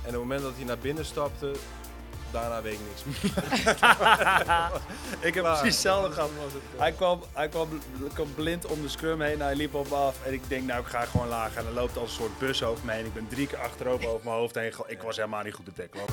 En op het moment dat hij naar binnen stapte, daarna weet ik niks meer. Ik heb Klaar. precies hetzelfde gehad. Was het, Hij kwam blind om de scrum heen, hij liep op me af en ik denk nou ik ga gewoon laag. En hij loopt als een soort bus over me heen. Ik ben 3 keer achterover over mijn hoofd heen. Ik was helemaal niet goed te tackelen.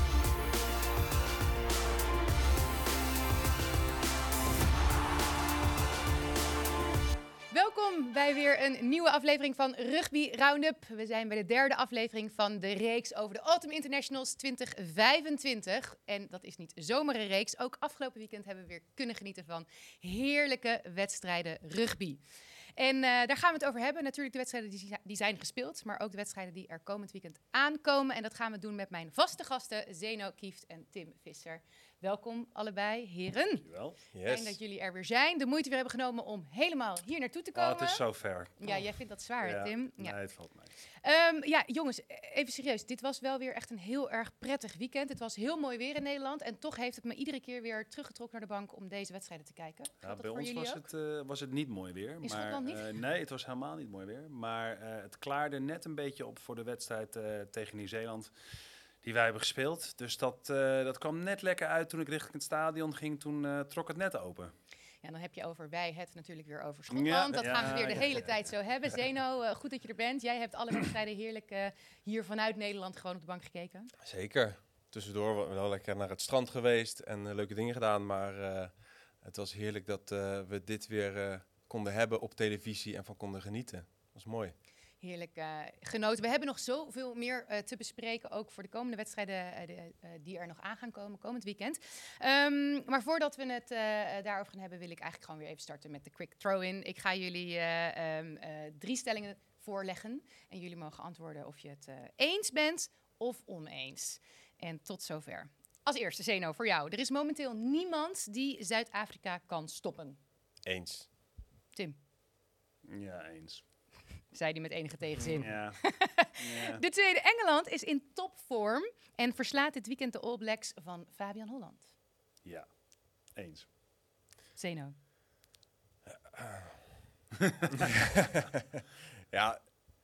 Welkom bij weer een nieuwe aflevering van Rugby Roundup. We zijn bij de derde aflevering van de reeks over de Autumn Internationals 2025. En dat is niet zomaar een reeks. Ook afgelopen weekend hebben we weer kunnen genieten van heerlijke wedstrijden rugby. En daar gaan we het over hebben. Natuurlijk de wedstrijden die zijn gespeeld, maar ook de wedstrijden die er komend weekend aankomen. En dat gaan we doen met mijn vaste gasten Zeno Kieft en Tim Visser. Welkom allebei, heren. Dankjewel. Fijn dat jullie er weer zijn. De moeite weer hebben genomen om helemaal hier naartoe te Oh, komen. het is zo ver. Ja, jij vindt dat zwaar, hè, Tim? Nee, het valt mee. Ja, jongens, even serieus. Dit was wel weer echt een heel erg prettig weekend. Het was heel mooi weer in Nederland. En toch heeft het me iedere keer weer teruggetrokken naar de bank om deze wedstrijden te kijken. Ja, Geldt bij dat voor ons jullie ook? was het niet mooi weer. In Schotland niet? Nee, het was helemaal niet mooi weer. Maar het klaarde net een beetje op voor de wedstrijd tegen Nieuw-Zeeland die wij hebben gespeeld. Dus dat kwam net lekker uit toen ik richting het stadion ging. Toen trok het net open. Ja, dan heb je over wij het natuurlijk weer over Schotland. Ja, Dat ja, gaan we weer de ja, hele ja. tijd zo hebben. Zeno, goed dat je er bent. Jij hebt alle wedstrijden heerlijk hier vanuit Nederland gewoon op de bank gekeken. Zeker. Tussendoor wel lekker naar het strand geweest en leuke dingen gedaan. Maar het was heerlijk dat we dit weer konden hebben op televisie en van konden genieten. Dat was mooi. Heerlijk genoten. We hebben nog zoveel meer te bespreken, ook voor de komende wedstrijden die er nog aan gaan komen, komend weekend. Maar voordat we het daarover gaan hebben, wil ik eigenlijk gewoon weer even starten met de quick throw-in. Ik ga jullie 3 stellingen voorleggen en jullie mogen antwoorden of je het eens bent of oneens. En tot zover. Als eerste, Zeno, voor jou. Er is momenteel niemand die Zuid-Afrika kan stoppen. Eens. Tim, Ja, eens. zei hij met enige tegenzin. Ja. Ja. De tweede, Engeland is in topvorm en verslaat dit weekend de All Blacks van Fabian Holland. Ja, eens. Zeno. Ja.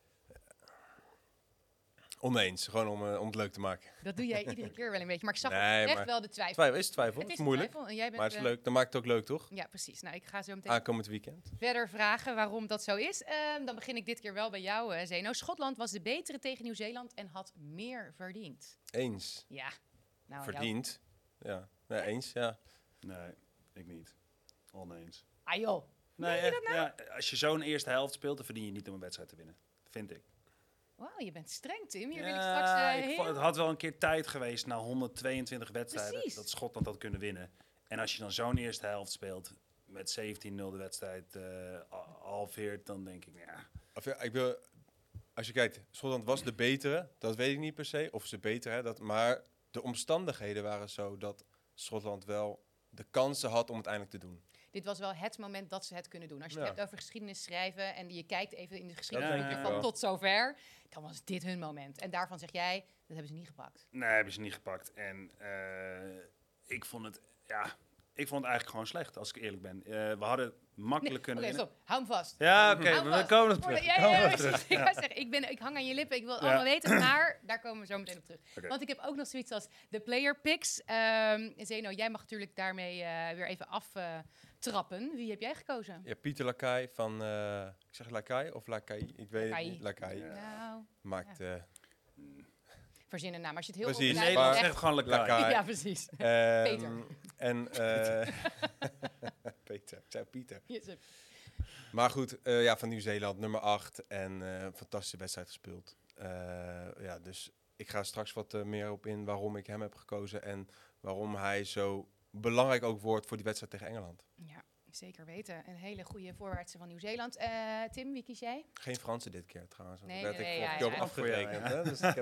Oneens. Gewoon om het leuk te maken. Dat doe jij iedere keer wel een beetje, maar ik zag Nee, echt maar wel de twijfel. Twijfel is twijfel. Het Het is is moeilijk. twijfel en jij bent, Maar het is leuk. Dan maakt het ook leuk, toch? Ja, precies. Nou, ik ga zo meteen Aankomend weekend. verder vragen waarom dat zo is. Dan begin ik dit keer wel bij jou, Zeno. Schotland was de betere tegen Nieuw-Zeeland en had meer verdiend. Eens. Ja. Nou, Verdiend. Ja. Nee, eens, ja. Nee, ik niet. Oneens. Ah joh. Nee, Meen je dat nou? ja, als je zo'n eerste helft speelt, dan verdien je niet om een wedstrijd te winnen. Vind ik. Wauw, je bent streng, Tim. Hier wil ik Ja, straks ik vond- het had wel een keer tijd geweest na 122 wedstrijden Precies. dat Schotland had kunnen winnen. En als je dan zo'n eerste helft speelt met 17-0 de wedstrijd halveert, dan denk ik, ja. Of ja, als je kijkt, Schotland was de betere. Dat weet ik niet per se. Of ze beter, hè. Maar de omstandigheden waren zo dat Schotland wel de kansen had om het eindelijk te doen. Dit was wel het moment dat ze het kunnen doen. Als je Ja. het hebt over geschiedenis schrijven en je kijkt even in de geschiedenis denk ik van wel. tot zover, dan was dit hun moment. En daarvan zeg jij, dat hebben ze niet gepakt. Nee, hebben ze niet gepakt. En ik vond het eigenlijk gewoon slecht, als ik eerlijk ben. We hadden makkelijk kunnen Oké, winnen. stop. Hou hem vast. Ja, oké, Hou we vast. komen er Voordat- terug. Ja, Komen we precies. terug. Ik wou zeggen, ik hang aan je lippen. Ik wil het allemaal weten, maar daar komen we zo meteen op terug. Oké. Want ik heb ook nog zoiets als de player picks. Zeno, jij mag natuurlijk daarmee weer even aftrappen. Wie heb jij gekozen? Ja, Pieter Lakai van, ik zeg Lakai of Lakai? Ik weet het niet. Lakai. Nou, Maakt verzin een naam. Als je het heel Precies, goed In uit Nederland maar- zegt gewoon Lakai. Lakai. Ja, precies. Peter. En Peter, ik zei Pieter. Yes. Maar goed, ja, van Nieuw-Zeeland, nummer 8 en fantastische wedstrijd gespeeld. Ja, dus ik ga straks wat meer op in waarom ik hem heb gekozen en waarom hij zo belangrijk ook wordt voor die wedstrijd tegen Engeland. Ja, zeker weten. Een hele goede voorwaartse van Nieuw-Zeeland. Tim, wie kies jij? Geen Fransen dit keer trouwens. want Nee, daar werd nee, ik ja, vorige keer ja. op afgerekend. Ja. Hè? Dus ik heb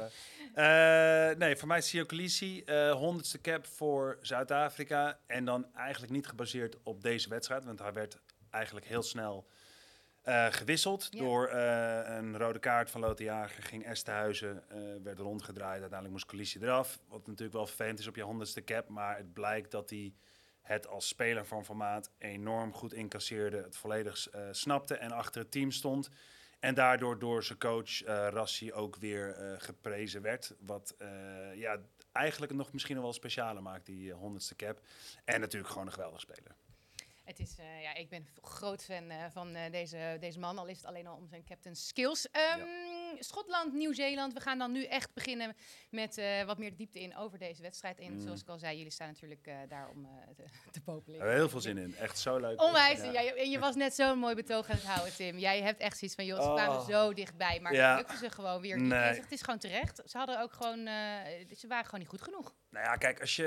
daar, Nee, voor mij is Siya Kolisi 100ste cap voor Zuid-Afrika. En dan eigenlijk niet gebaseerd op deze wedstrijd. Want hij werd eigenlijk heel snel gewisseld. Ja. Door een rode kaart van Lotte Jager. Ging Esterhuizen, werd rondgedraaid. Uiteindelijk moest Kolisi eraf. Wat natuurlijk wel vervelend is op je 100ste cap. Maar het blijkt dat hij het als speler van formaat enorm goed incasseerde. Het volledig snapte en achter het team stond. En daardoor door zijn coach Rassi ook weer geprezen werd. Wat eigenlijk nog misschien nog wel specialer maakt, die 100ste cap. En natuurlijk gewoon een geweldige speler. Het is, ik ben groot fan van deze man, al is het alleen al om zijn captain skills. Schotland, Nieuw-Zeeland. We gaan dan nu echt beginnen met wat meer diepte in over deze wedstrijd. En zoals ik al zei, jullie staan natuurlijk daar om te popelen. We hebben heel veel zin in. Echt zo leuk. Onwijs. Ja. En je was net zo'n mooi betoog aan het houden, Tim. Jij hebt echt zoiets van, joh, ze kwamen zo dichtbij. Maar het lukte ze gewoon weer niet. Nee. Het is gewoon terecht. Ze hadden ook gewoon, ze waren gewoon niet goed genoeg. Nou ja, kijk, als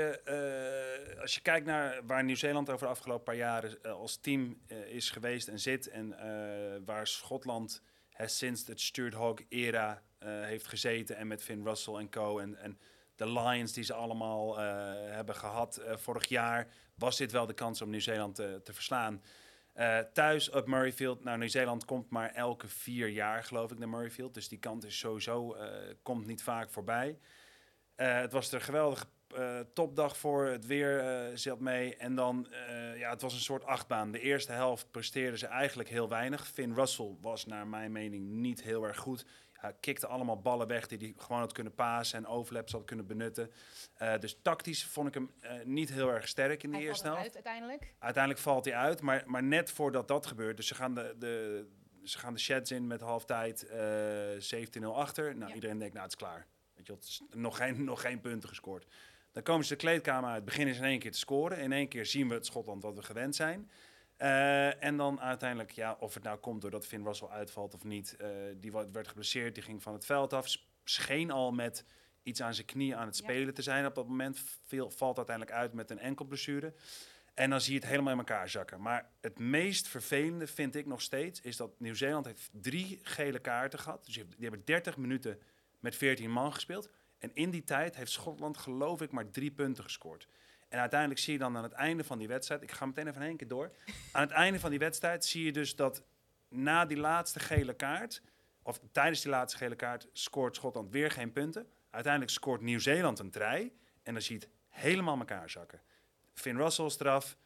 je kijkt naar waar Nieuw-Zeeland over de afgelopen paar jaren als team is geweest en zit. En waar Schotland sinds het Stuart Hogg-era heeft gezeten. En met Finn Russell en co. En de Lions die ze allemaal hebben gehad vorig jaar. Was dit wel de kans om Nieuw-Zeeland te verslaan. Thuis op Murrayfield. Nou, Nieuw-Zeeland komt maar elke 4 jaar, geloof ik, naar Murrayfield. Dus die kant is sowieso, komt niet vaak voorbij. Het was er een geweldige topdag voor. Het weer zat mee. En dan, het was een soort achtbaan. De eerste helft presteerden ze eigenlijk heel weinig. Finn Russell was naar mijn mening niet heel erg goed. Hij kikte allemaal ballen weg die hij gewoon had kunnen pasen en overlaps had kunnen benutten. Dus tactisch vond ik hem niet heel erg sterk in de eerste helft. Uiteindelijk? Uiteindelijk valt hij uit, maar net voordat dat gebeurt. Dus ze gaan de sheds in met halftijd 17-0 achter. Nou, iedereen denkt, nou, het is klaar. Weet je, het is nog geen punten gescoord. Dan komen ze de kleedkamer uit, beginnen ze in één keer te scoren. In één keer zien we het Schotland wat we gewend zijn. En dan uiteindelijk, of het nou komt doordat Finn Russell uitvalt of niet. Die werd geblesseerd, die ging van het veld af. Scheen al met iets aan zijn knie aan het spelen te zijn op dat moment. Valt uiteindelijk uit met een enkelblessure. En dan zie je het helemaal in elkaar zakken. Maar het meest vervelende vind ik nog steeds is dat Nieuw-Zeeland heeft 3 gele kaarten gehad. Dus die hebben 30 minuten met 14 man gespeeld. En in die tijd heeft Schotland, geloof ik, maar 3 punten gescoord. En uiteindelijk zie je dan aan het einde van die wedstrijd... Ik ga meteen even in één keer door. Aan het einde van die wedstrijd zie je dus dat na die laatste gele kaart... of tijdens die laatste gele kaart scoort Schotland weer geen punten. Uiteindelijk scoort Nieuw-Zeeland een try. En dan zie je het helemaal elkaar zakken. Finn Russell is eraf.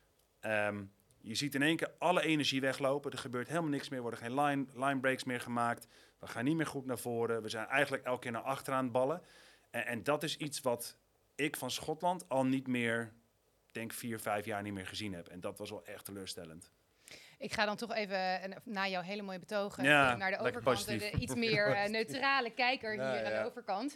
Je ziet in één keer alle energie weglopen. Er gebeurt helemaal niks meer. Er worden geen line breaks meer gemaakt. We gaan niet meer goed naar voren. We zijn eigenlijk elke keer naar achteraan ballen. En dat is iets wat ik van Schotland al niet meer, denk 4, 5 jaar niet meer gezien heb. En dat was wel echt teleurstellend. Ik ga dan toch even, na jouw hele mooie betogen, Ja, naar de lekker overkant. positief. De iets meer neutrale kijker hier aan de overkant.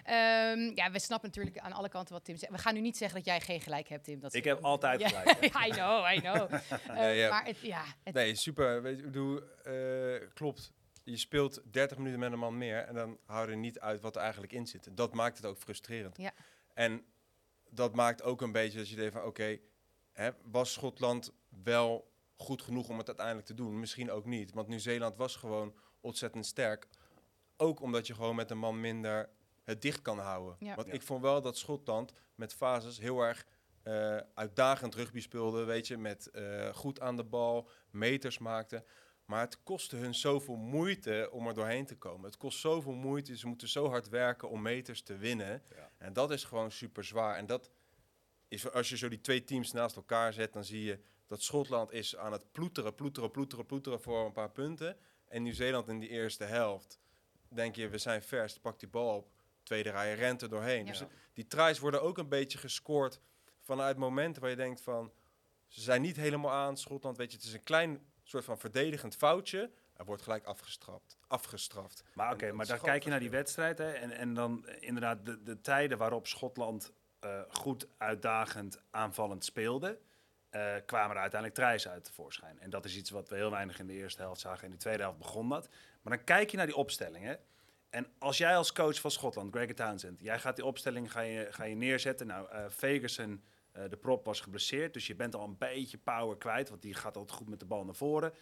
We snappen natuurlijk aan alle kanten wat Tim zegt. We gaan nu niet zeggen dat jij geen gelijk hebt, Tim. Ik heb altijd gelijk. I know. Maar Nee, super. Weet je, ik bedoel, klopt. Je speelt 30 minuten met een man meer en dan hou je niet uit wat er eigenlijk in zit. En dat maakt het ook frustrerend. Ja. En dat maakt ook een beetje dat je denkt van oké, was Schotland wel goed genoeg om het uiteindelijk te doen? Misschien ook niet, want Nieuw-Zeeland was gewoon ontzettend sterk. Ook omdat je gewoon met een man minder het dicht kan houden. Ja. Want ik vond wel dat Schotland met fases heel erg uitdagend rugby speelde, weet je, met goed aan de bal, meters maakte. Maar het kostte hun zoveel moeite om er doorheen te komen. Het kost zoveel moeite, ze moeten zo hard werken om meters te winnen. Ja. En dat is gewoon super zwaar. En dat is, als je zo die 2 teams naast elkaar zet, dan zie je dat Schotland is aan het ploeteren voor een paar punten. En Nieuw-Zeeland in die eerste helft, denk je, we zijn vers, pak die bal op, tweede rij, rent er doorheen. Ja. Dus die tries worden ook een beetje gescoord vanuit momenten waar je denkt van, ze zijn niet helemaal aan, Schotland, weet je, het is een klein soort van verdedigend foutje. Er wordt gelijk afgestraft. Maar oké, maar dan kijk je naar die wedstrijd. Hè, en dan inderdaad de tijden waarop Schotland goed uitdagend aanvallend speelde, kwamen er uiteindelijk tries uit tevoorschijn. En dat is iets wat we heel weinig in de eerste helft zagen. In de tweede helft begon dat. Maar dan kijk je naar die opstelling. Hè. En als jij als coach van Schotland, Gregor Townsend, jij gaat die opstelling ga je neerzetten. Nou, Ferguson, de prop, was geblesseerd. Dus je bent al een beetje power kwijt. Want die gaat altijd goed met de bal naar voren.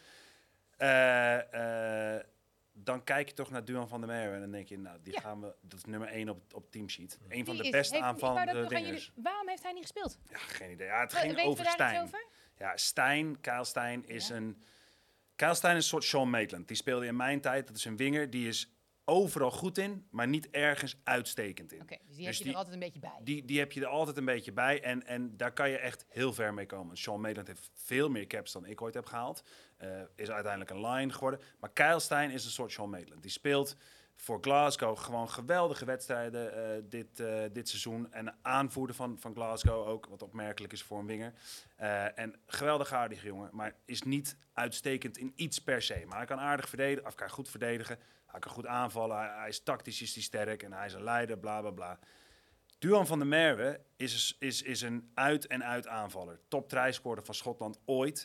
Dan kijk je toch naar Duan van der Merwe. En dan denk je, nou, dat is nummer 1 op teamsheet. Een van de beste aanvallende wingers. Waarom heeft hij niet gespeeld? Ja, geen idee. Ja, het ging over Stijn. Ja, Kyle Stein is een soort Sean Maitland. Die speelde in mijn tijd. Dat is een winger. Die is overal goed in, maar niet ergens uitstekend in. Oké, dus die heb je er altijd een beetje bij. Die heb je er altijd een beetje bij. En daar kan je echt heel ver mee komen. Sean Maitland heeft veel meer caps dan ik ooit heb gehaald. Is uiteindelijk een Lion geworden. Maar Kyle Stein is een soort Sean Maitland. Die speelt voor Glasgow gewoon geweldige wedstrijden dit seizoen. En aanvoerder van Glasgow ook, wat opmerkelijk is voor een winger. En geweldig aardige jongen, maar is niet uitstekend in iets per se. Maar hij kan aardig verdedigen, of kan goed verdedigen. Hij kan goed aanvallen, hij is tactisch is hij sterk en hij is een leider, bla bla bla. Duan van der Merwe is een uit-en-uit aanvaller. Top try-scorer van Schotland ooit.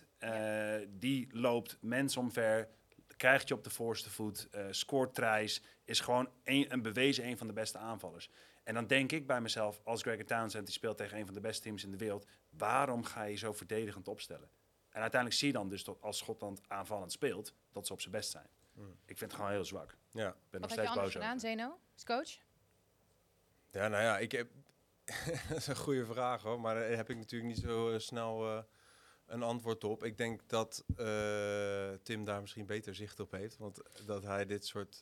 Die loopt mensen omver, krijgt je op de voorste voet, scoort tries, is gewoon een bewezen een van de beste aanvallers. En dan denk ik bij mezelf, als Gregor Townsend, die speelt tegen een van de beste teams in de wereld, waarom ga je zo verdedigend opstellen? En uiteindelijk zie je dan dus dat als Schotland aanvallend speelt, dat ze op zijn best zijn. Ik vind het gewoon heel zwak. Ja. Ik ben nog Wat had je steeds anders boos gedaan, over. Zeno, als coach? Ja, nou ja, ik heb... dat is een goede vraag hoor, maar daar heb ik natuurlijk niet zo snel een antwoord op. Ik denk dat Tim daar misschien beter zicht op heeft, want dat hij dit soort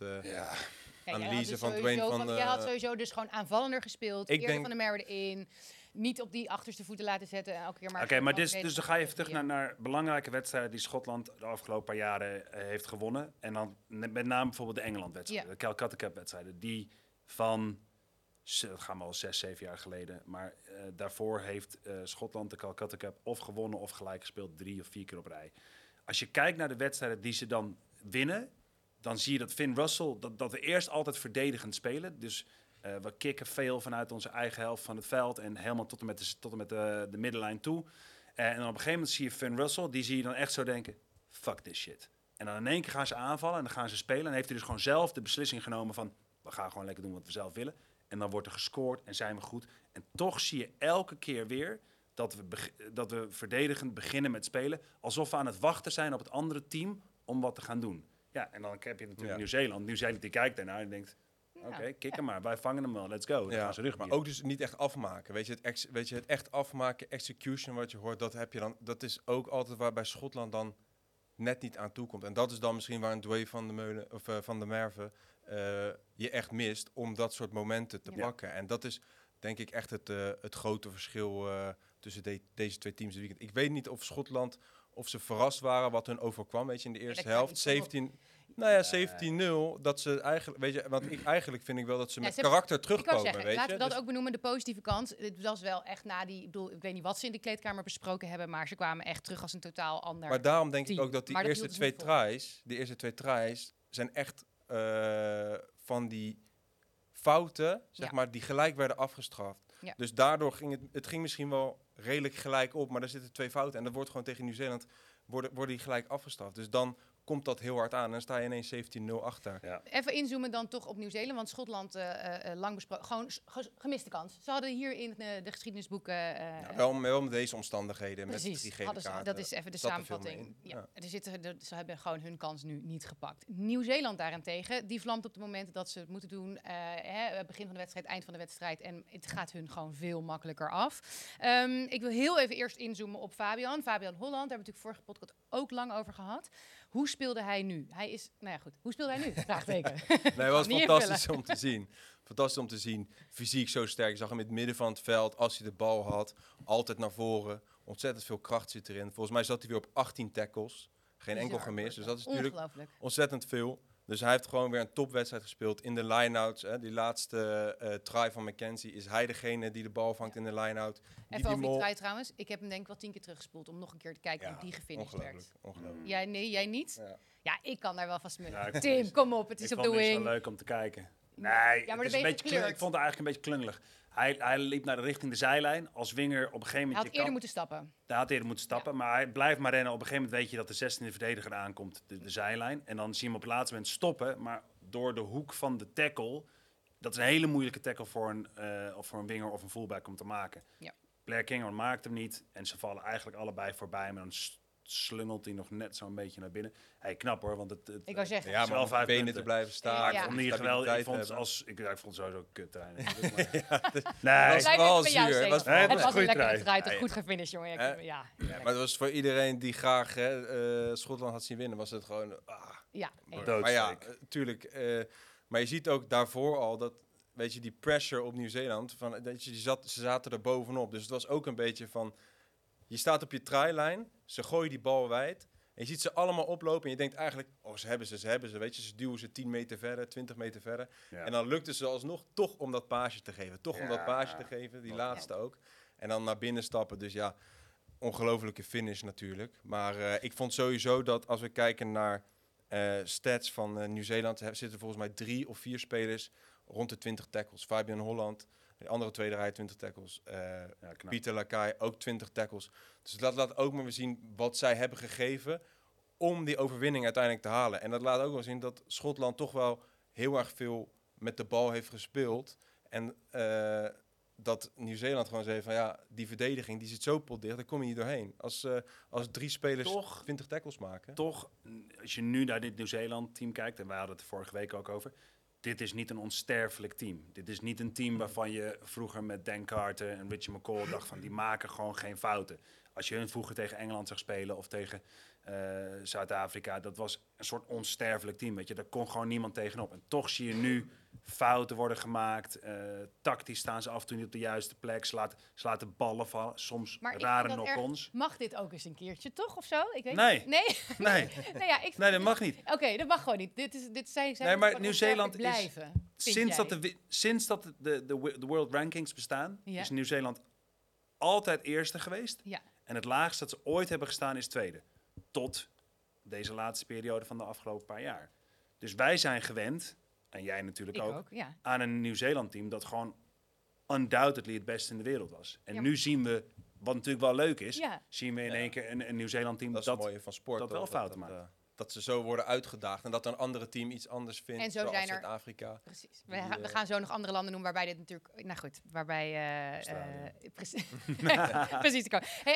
analyse van Dwayne van... Jij had sowieso dus gewoon aanvallender gespeeld. Ik Eerder denk- Van der Merwe erin. Niet op die achterste voeten laten zetten. En elke keer maar... Oké, maar gewoon dus dan ga je even terug naar belangrijke wedstrijden die Schotland de afgelopen paar jaren heeft gewonnen. En dan met name bijvoorbeeld de Engeland-wedstrijden, de Calcutta Cup-wedstrijden. Die van, dat gaan we al 6, 7 jaar geleden. Maar daarvoor heeft Schotland de Calcutta Cup of gewonnen of gelijk gespeeld 3 of 4 keer op rij. Als je kijkt naar de wedstrijden die ze dan winnen, dan zie je dat Finn Russell, dat we eerst altijd verdedigend spelen. Dus we kicken veel vanuit onze eigen helft van het veld en helemaal tot en met de middenlijn toe. En dan op een gegeven moment zie je Finn Russell, die zie je dan echt zo denken, fuck this shit. En dan in één keer gaan ze aanvallen en dan gaan ze spelen. En heeft hij dus gewoon zelf de beslissing genomen van, we gaan gewoon lekker doen wat we zelf willen. En dan wordt er gescoord en zijn we goed. En toch zie je elke keer weer dat we verdedigend beginnen met spelen, alsof we aan het wachten zijn op het andere team om wat te gaan doen. Ja, en dan heb je natuurlijk Nieuw-Zeeland. Nieuw-Zeeland die kijkt daarnaar en denkt, oké, kik hem maar. Wij vangen hem wel. Let's go. Dan gaan ze maar rugbieren. ook dus niet echt afmaken. Weet je, het echt afmaken, execution wat je hoort, dat heb je dan. Dat is ook altijd waar bij Schotland dan net niet aan toe komt. En dat is dan misschien waar een Dwayne van der Meulen of van der Merwe je echt mist om dat soort momenten te pakken. En dat is denk ik echt het grote verschil tussen deze twee teams dit weekend. Ik weet niet of Schotland of ze verrast waren wat hun overkwam, weet je, in de eerste helft. 17-0, dat ze eigenlijk, weet je, want eigenlijk vind ik wel dat ze met karakter terugkomen, zeggen, weet je. laten we dat Dus- ook benoemen, de positieve kant. Het was wel echt na die, ik weet niet wat ze in de kleedkamer besproken hebben, maar ze kwamen echt terug als een totaal ander. Maar daarom denk ik team. ook dat die Maar dat eerste hield twee dus niet vol. tries, zijn echt van die fouten, zeg Ja. maar, die gelijk werden afgestraft. Ja. Dus daardoor ging het ging misschien wel redelijk gelijk op, maar er zitten 2 fouten. En dat wordt gewoon tegen Nieuw-Zeeland, worden die gelijk afgestraft. Dus dan komt dat heel hard aan en dan sta je ineens 17-0 achter. Ja. Even inzoomen dan toch op Nieuw-Zeeland, want Schotland lang besproken, gewoon gemiste kans. Ze hadden hier in de geschiedenisboeken... Wel met deze omstandigheden, met Precies, 3 gele hadden ze, kaarten. dat is even de zat er veel samenvatting. mee in. Ze hebben gewoon hun kans nu niet gepakt. Nieuw-Zeeland daarentegen, die vlamt op het moment dat ze het moeten doen. Begin van de wedstrijd, eind van de wedstrijd. En het gaat hun gewoon veel makkelijker af. Ik wil heel even eerst inzoomen op Fabian Holland. Daar hebben we natuurlijk vorige podcast ook lang over gehad. Hoe speelde hij nu? Hoe speelde hij nu? Vraagteken. Nee, het was Niet fantastisch om te zien. Fantastisch om te zien. Fysiek zo sterk. Je zag hem in het midden van het veld. Als hij de bal had, altijd naar voren. Ontzettend veel kracht zit erin. Volgens mij zat hij weer op 18 tackles. Geen enkel Bizar. gemis. Dus dat is natuurlijk Ongelooflijk. ontzettend veel. Dus hij heeft gewoon weer een topwedstrijd gespeeld in de line-outs. Die laatste try van McKenzie is hij degene die de bal vangt in de line-out. Even over die try trouwens. Ik heb hem denk ik wel 10 keer teruggespoeld om nog een keer te kijken hoe die gefinished werd. Ongelooflijk. Jij niet? Ja. Ja, ik kan daar wel vast mee. Ja, Tim, kom op, het is Ik op vond de het niet wing. zo leuk om te kijken. Nee, Ja, maar het dan is ben een je beetje gekleurd. ik vond het eigenlijk een beetje klungelig. Hij liep naar richting de zijlijn. Als winger op een gegeven Hij moment... had je eerder kan- moeten stappen. Daar had hij eerder moeten stappen. Maar hij blijft maar rennen. Op een gegeven moment weet je dat de 16e verdediger aankomt. De zijlijn. En dan zie je hem op het laatste moment stoppen. Maar door de hoek van de tackle... Dat is een hele moeilijke tackle voor een winger of een fullback om te maken. Ja. Blair Kinghorn maakt hem niet. En ze vallen eigenlijk allebei voorbij. Maar dan slungelt hij nog net zo'n beetje naar binnen. Hey, knap hoor. Want Ik wou zeggen. Ja, is wel maar om 5 benen punten. te blijven staan. Ja. Ik vond niet geweldig. Ik vond het hebben. ik vond het sowieso kut trein. Nee, Dat nee. was Blijf vooral even bij jou, zuur. Stefan. Was Nee, Het het was was een een goede lekkere try. wedstrijd. Goed gefinished, jongen. Ja, Ja, maar dat was voor iedereen die graag Schotland had zien winnen, was het gewoon... ja. Dood. Maar ja, natuurlijk, Maar je ziet ook daarvoor al dat, weet je, die pressure op Nieuw-Zeeland, van, dat je, ze zaten er bovenop. Dus het was ook een beetje van, je staat op je try-lijn, ze gooien die bal wijd. En je ziet ze allemaal oplopen en je denkt eigenlijk, oh, ze hebben ze. Weet je, ze duwen ze 10 meter verder, 20 meter verder. Ja. En dan lukt het ze alsnog toch om dat paasje te geven. Die Ja. laatste ook. En dan naar binnen stappen. Dus ja, ongelofelijke finish natuurlijk. Maar ik vond sowieso dat als we kijken naar stats van Nieuw-Zeeland, zitten volgens mij 3 of 4 spelers rond de 20 tackles. Fabian Holland, de andere tweede rij 20 tackles. knap. Pieter Lakai ook 20 tackles. Dus dat laat ook maar weer zien wat zij hebben gegeven om die overwinning uiteindelijk te halen. En dat laat ook wel zien dat Schotland toch wel heel erg veel met de bal heeft gespeeld. En dat Nieuw-Zeeland gewoon zei van ja, die verdediging die zit zo potdicht, daar kom je niet doorheen. Als 3 spelers Toch- 20 tackles maken. Toch, als je nu naar dit Nieuw-Zeeland-team kijkt, en we hadden het er vorige week ook over, dit is niet een onsterfelijk team. Dit is niet een team waarvan je vroeger met Dan Carter en Richie McCaw dacht van die maken gewoon geen fouten. Als je hun vroeger tegen Engeland zag spelen of tegen Zuid-Afrika, dat was een soort onsterfelijk team. Weet je, daar kon gewoon niemand tegenop. En toch zie je nu fouten worden gemaakt. Tactisch staan ze af en toe niet op de juiste plek. Ze laten ballen vallen. Soms Maar ik rare vind dat knock-ons. Mag dit ook eens een keertje, toch? Of zo? Ik weet Nee. niet. Nee? Nee, Nee, ja, ik nee, dat mag niet. Oké, dat mag gewoon niet. Dit zijn Nee, maar gewoon Nieuw-Zeeland onsterfelijk is- blijven. vind Sinds jij? dat de World Rankings bestaan, Ja. is Nieuw-Zeeland altijd eerste geweest. Ja. En het laagste dat ze ooit hebben gestaan is tweede. Tot deze laatste periode van de afgelopen paar jaar. Dus wij zijn gewend, en jij natuurlijk Ik ook, ook, ja. aan een Nieuw-Zeeland-team dat gewoon undoubtedly het beste in de wereld was. En Ja, nu zien we, wat natuurlijk wel leuk is, Ja. zien we in één keer een Nieuw-Zeeland-team Dat is dat... het mooie van sport. dat wel toch? fouten maakt. Dat ze zo worden uitgedaagd en dat een andere team iets anders vindt. En zo zoals zijn er- Zuid-Afrika. Precies. Die, We gaan zo nog andere landen noemen waarbij dit natuurlijk... Nou goed, waarbij... precies. Precies.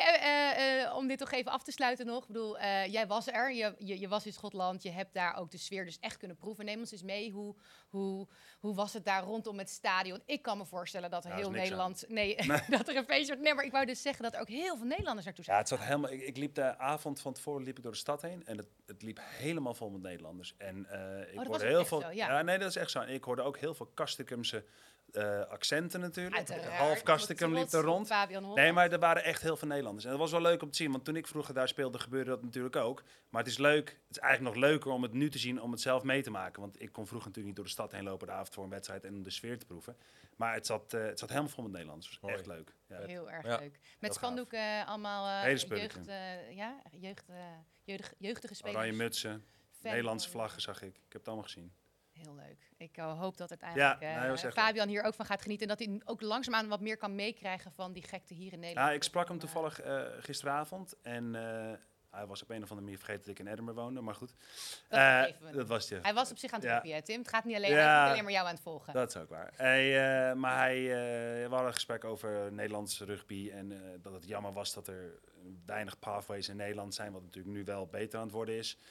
Hey, om dit toch even af te sluiten nog. Ik bedoel, jij was er. Je was in Schotland. Je hebt daar ook de sfeer dus echt kunnen proeven. Neem ons eens mee. Hoe was het daar rondom het stadion? Ik kan me voorstellen dat er Daar is heel niks Nederland... Nee, dat er een feestje wordt. Nee, maar ik wou dus zeggen dat er ook heel veel Nederlanders naartoe Ja, zijn. het zat helemaal. Ik liep de avond van tevoren liep ik door de stad heen en het liep helemaal vol met Nederlanders. En ik dat was hoorde ook heel echt veel. zo, ja. Nee, dat is echt zo. En ik hoorde ook heel veel Kastrikumse accenten natuurlijk. Uiteraard. Half Kastrikum liep er Trots op rond. Fabian Holland. Nee, maar er waren echt heel veel Nederlanders. En dat was wel leuk om te zien, want toen ik vroeger daar speelde, gebeurde dat natuurlijk ook. Maar het is leuk, het is eigenlijk nog leuker om het nu te zien, om het zelf mee te maken. Want ik kon vroeger natuurlijk niet door de stad heen lopen de avond voor een wedstrijd en om de sfeer te proeven. Maar het zat helemaal vol met Nederlanders. Het was Mooi. echt leuk. Ja. Heel erg Ja. leuk. Met gaaf. spandoeken allemaal Hele spullen. jeugdige spelers. Oranje mutsen, Fan Nederlandse van- vlaggen zag ik. Ik heb het allemaal gezien. Heel leuk. Ik hoop dat uiteindelijk Ja, dat was echt Fabian hier ook van gaat genieten. En dat hij ook langzaamaan wat meer kan meekrijgen van die gekte hier in Nederland. Ja, ik sprak hem Om, toevallig gisteravond en hij was op een of andere manier vergeten dat ik in Edinburgh woonde, maar goed. Dat geven we Dat was het. Hij was op zich aan het Ja. roepen, hè, Tim. Het gaat niet alleen, Ja. hij is niet alleen maar jou aan het volgen. Dat is ook waar. We hadden een gesprek over Nederlandse rugby en dat het jammer was dat er weinig pathways in Nederland zijn, wat natuurlijk nu wel beter aan het worden is.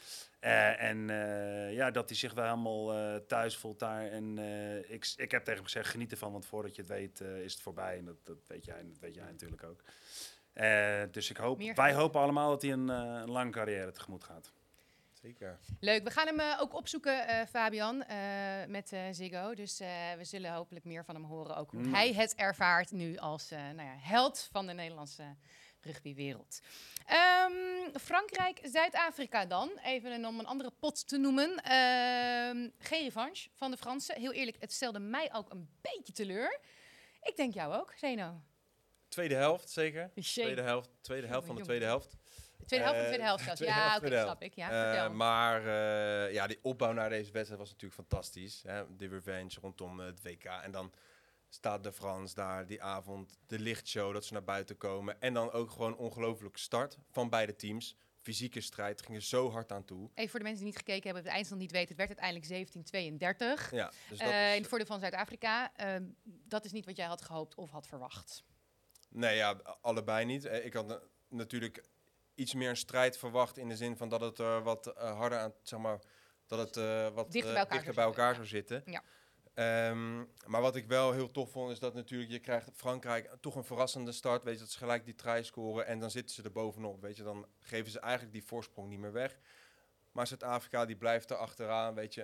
Dat hij zich wel helemaal thuis voelt daar. En ik heb tegen hem gezegd, geniet ervan, want voordat je het weet is het voorbij. En dat weet jij, en dat weet jij natuurlijk ook. Dus wij hopen allemaal dat hij een lange carrière tegemoet gaat. Zeker. Leuk. We gaan hem ook opzoeken, Fabian, met Ziggo. Dus we zullen hopelijk meer van hem horen. Ook hoe hij het ervaart nu als held van de Nederlandse rugbywereld. Frankrijk, Zuid-Afrika dan. Even om een andere pot te noemen. Geen revanche van de Fransen. Heel eerlijk, het stelde mij ook een beetje teleur. Ik denk jou ook, Zeno. Tweede helft, zeker. Shame. Tweede helft van de Jongen. tweede helft. Tweede helft of tweede helft zelfs. tweede Ja, helft, oké, tweede snap ik. Ja, vertel. Maar die opbouw naar deze wedstrijd was natuurlijk fantastisch. Hè? De revenge rondom het WK. En dan staat de Frans daar die avond. De lichtshow, dat ze naar buiten komen. En dan ook gewoon ongelooflijke start van beide teams. Fysieke strijd, gingen zo hard aan toe. Even voor de mensen die niet gekeken hebben, het eindstand niet weten. Het werd uiteindelijk 17-32. Ja, dus dat In is, het voordeel van Zuid-Afrika. Dat is niet wat jij had gehoopt of had verwacht. nee, ja, allebei niet. Ik had natuurlijk iets meer een strijd verwacht in de zin van dat het wat harder aan, zeg maar, dat het wat Dichter bij elkaar zou zou zitten. Ja. Maar wat ik wel heel tof vond, is dat natuurlijk je krijgt Frankrijk toch een verrassende start. Weet je, dat ze gelijk die try scoren en dan zitten ze er bovenop. Weet je, dan geven ze eigenlijk die voorsprong niet meer weg. Maar Zuid-Afrika die blijft er achteraan, weet je,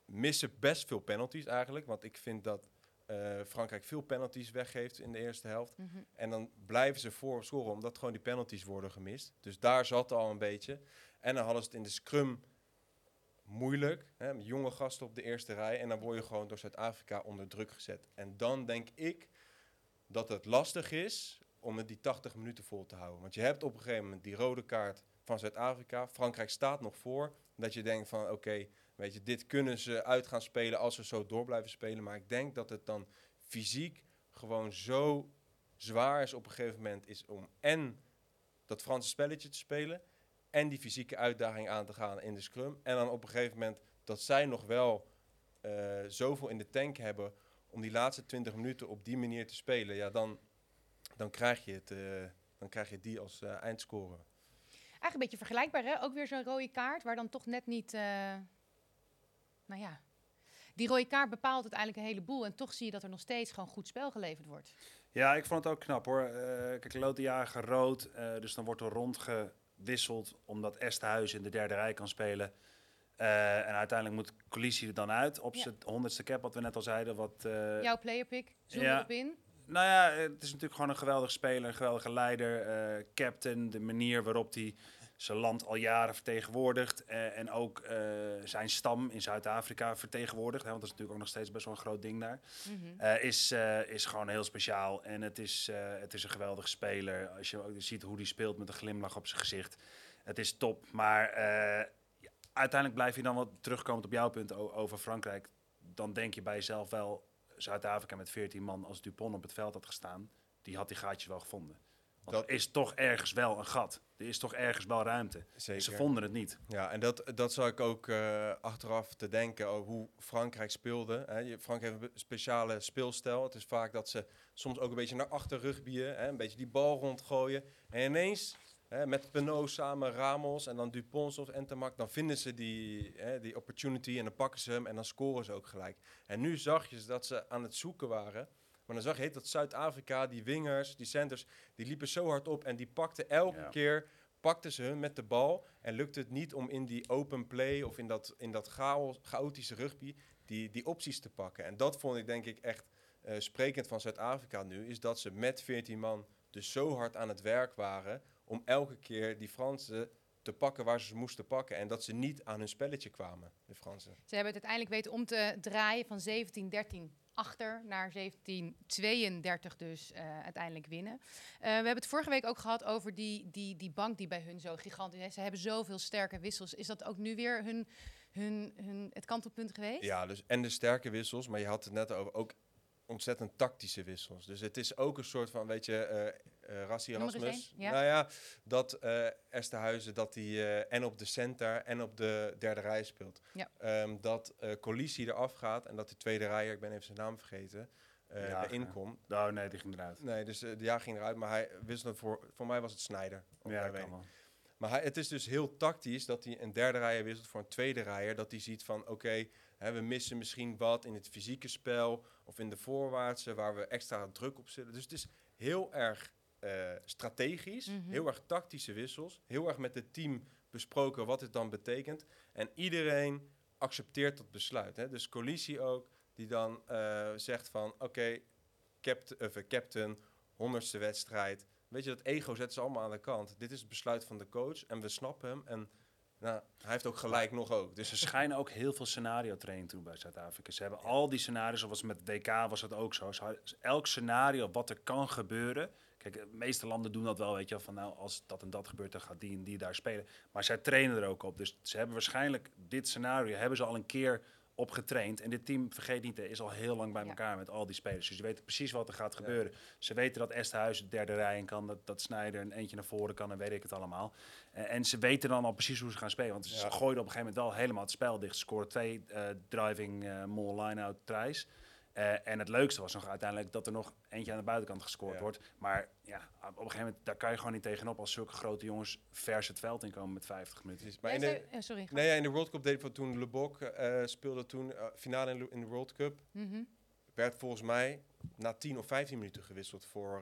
missen best veel penalties eigenlijk. Want ik vind dat Frankrijk veel penalties weggeeft in de eerste helft. Mhm. En dan blijven ze voor scoren, omdat gewoon die penalties worden gemist. Dus daar zat al een beetje. En dan hadden ze het in de scrum moeilijk. Hè, met jonge gasten op de eerste rij. En dan word je gewoon door Zuid-Afrika onder druk gezet. En dan denk ik dat het lastig is om het die 80 minuten vol te houden. Want je hebt op een gegeven moment die rode kaart van Zuid-Afrika. Frankrijk staat nog voor. Dat je denkt van oké, weet je, dit kunnen ze uit gaan spelen als ze zo door blijven spelen. Maar ik denk dat het dan fysiek gewoon zo zwaar is op een gegeven moment is om en dat Franse spelletje te spelen en die fysieke uitdaging aan te gaan in de scrum. En dan op een gegeven moment dat zij nog wel zoveel in de tank hebben om die laatste 20 minuten op die manier te spelen. Ja, dan krijg je het, dan krijg je die als eindscore. Eigenlijk een beetje vergelijkbaar, hè? Ook weer zo'n rode kaart, waar dan toch net niet... nou ja, die rode kaart bepaalt uiteindelijk een heleboel. En toch zie je dat er nog steeds gewoon goed spel geleverd wordt. Ja, ik vond het ook knap hoor. Kijk, Lothar Jager rood, dus dan wordt er rondgewisseld omdat Esthuizen in de derde rij kan spelen. En uiteindelijk moet Colissi er dan uit op zijn 100ste cap, wat we net al zeiden. Jouw playerpick, zoom ja. erop in. Nou ja, het is natuurlijk gewoon een geweldige speler, een geweldige leider, captain. De manier waarop hij zijn land al jaren vertegenwoordigt en ook zijn stam in Zuid-Afrika vertegenwoordigt. Hè, want dat is natuurlijk ook nog steeds best wel een groot ding daar. Is gewoon heel speciaal en het is een geweldige speler. Als je ook ziet hoe hij speelt met een glimlach op zijn gezicht. Het is top, maar uiteindelijk blijf je dan wat terugkomend op jouw punt over Frankrijk. Dan denk je bij jezelf wel, Zuid-Afrika met 14 man, als Dupont op het veld had gestaan, die had die gaatjes wel gevonden. Want er is toch ergens wel een gat. Er is toch ergens wel ruimte. Zeker. Ze vonden het niet. Ja, en dat zou ik ook achteraf te denken over hoe Frankrijk speelde. Hè. Frankrijk heeft een speciale speelstijl. Het is vaak dat ze soms ook een beetje naar achter rugbyen, hè, een beetje die bal rondgooien. En ineens, hè, met Penaud samen, Ramos en dan Dupont of Entemak, dan vinden ze die opportunity en dan pakken ze hem en dan scoren ze ook gelijk. En nu zag je dat ze aan het zoeken waren. Maar dan zag je dat Zuid-Afrika, die wingers, die centers, die liepen zo hard op en die pakten elke keer, pakten ze hun met de bal en lukte het niet om in die open play of in dat chaotische rugby die opties te pakken. En dat vond ik denk ik echt sprekend van Zuid-Afrika nu, is dat ze met 14 man dus zo hard aan het werk waren om elke keer die Fransen te pakken waar ze moesten pakken. En dat ze niet aan hun spelletje kwamen, de Fransen. Ze hebben het uiteindelijk weten om te draaien van 17-13 achter naar 17-32 dus uiteindelijk winnen. We hebben het vorige week ook gehad over die bank die bij hun zo gigantisch is. Ze hebben zoveel sterke wissels. Is dat ook nu weer het kantelpunt geweest? Ja, dus en de sterke wissels, maar je had het net over ook ontzettend tactische wissels. Dus het is ook een soort van, weet je, Rassi Erasmus. Ja. Nou ja, dat Esterhuizen, dat hij en op de center en op de derde rij speelt. Ja. Dat Colissi eraf gaat en dat de tweede rij, ik ben even zijn naam vergeten, erin komt. Oh nee, die ging eruit. Nee, dus de jaar ging eruit, maar hij wisselde voor mij was het Sneijder. Ja, kan wel. Maar het is dus heel tactisch dat hij een derde rijer wisselt voor een tweede rijer. Dat hij ziet van, oké, we missen misschien wat in het fysieke spel of in de voorwaartse waar we extra druk op zetten. Dus het is heel erg strategisch, heel erg tactische wissels. Heel erg met het team besproken wat het dan betekent. En iedereen accepteert dat besluit. Hè. Dus Colissi ook, die dan zegt van, oké, captain, 100ste wedstrijd. Weet je, dat ego zetten ze allemaal aan de kant. Dit is het besluit van de coach en we snappen hem. En nou, hij heeft ook gelijk nog ook. Dus ze schijnen ook heel veel scenario training toe bij Zuid-Afrika. Ze hebben al die scenario's, zoals met WK was dat ook zo. Elk scenario wat er kan gebeuren. Kijk, de meeste landen doen dat wel, weet je wel. Van nou, als dat en dat gebeurt, dan gaat die en die daar spelen. Maar zij trainen er ook op. Dus ze hebben waarschijnlijk dit scenario, hebben ze al een keer op getraind. En dit team, vergeet niet, is al heel lang bij elkaar met al die spelers. Dus ze weten precies wat er gaat gebeuren. Ze weten dat Esterhuizen de derde rij in kan, dat Sneijder een eentje naar voren kan en weet ik het allemaal. En ze weten dan al precies hoe ze gaan spelen. Want ze gooiden op een gegeven moment wel helemaal het spel dicht. Ze scoren 2 driving mall line-out tries. En het leukste was nog uiteindelijk dat er nog eentje aan de buitenkant gescoord wordt. Maar ja, op een gegeven moment, daar kan je gewoon niet tegenop als zulke grote jongens vers het veld inkomen met 50 minuten. Maar in de World Cup deed toen Le Boc speelde toen finale in de World Cup. Werd volgens mij na 10 of 15 minuten gewisseld voor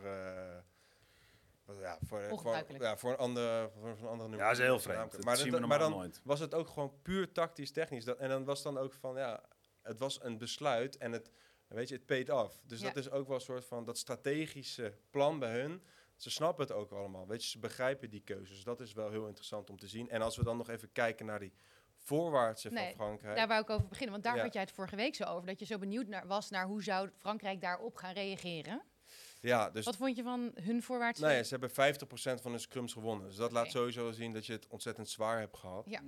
een andere nummer. Ja, dat is heel vreemd. Maar dan was het ook gewoon puur tactisch, technisch. En dan was dan ook van, ja, het was een besluit en het paid off. Dus Ja. dat is ook wel een soort van dat strategische plan bij hun. Ze snappen het ook allemaal. Weet je, ze begrijpen die keuzes. Dat is wel heel interessant om te zien. En als we dan nog even kijken naar die voorwaartse van Frankrijk. Daar wou ik over beginnen, want daar Ja. had jij het vorige week zo over. Dat je zo benieuwd was naar hoe zou Frankrijk daarop gaan reageren. Ja, dus Wat vond je van hun voorwaartse? nou ja, ze hebben 50% van hun scrums gewonnen. Dus dat Oké. laat sowieso zien dat je het ontzettend zwaar hebt gehad. Ja.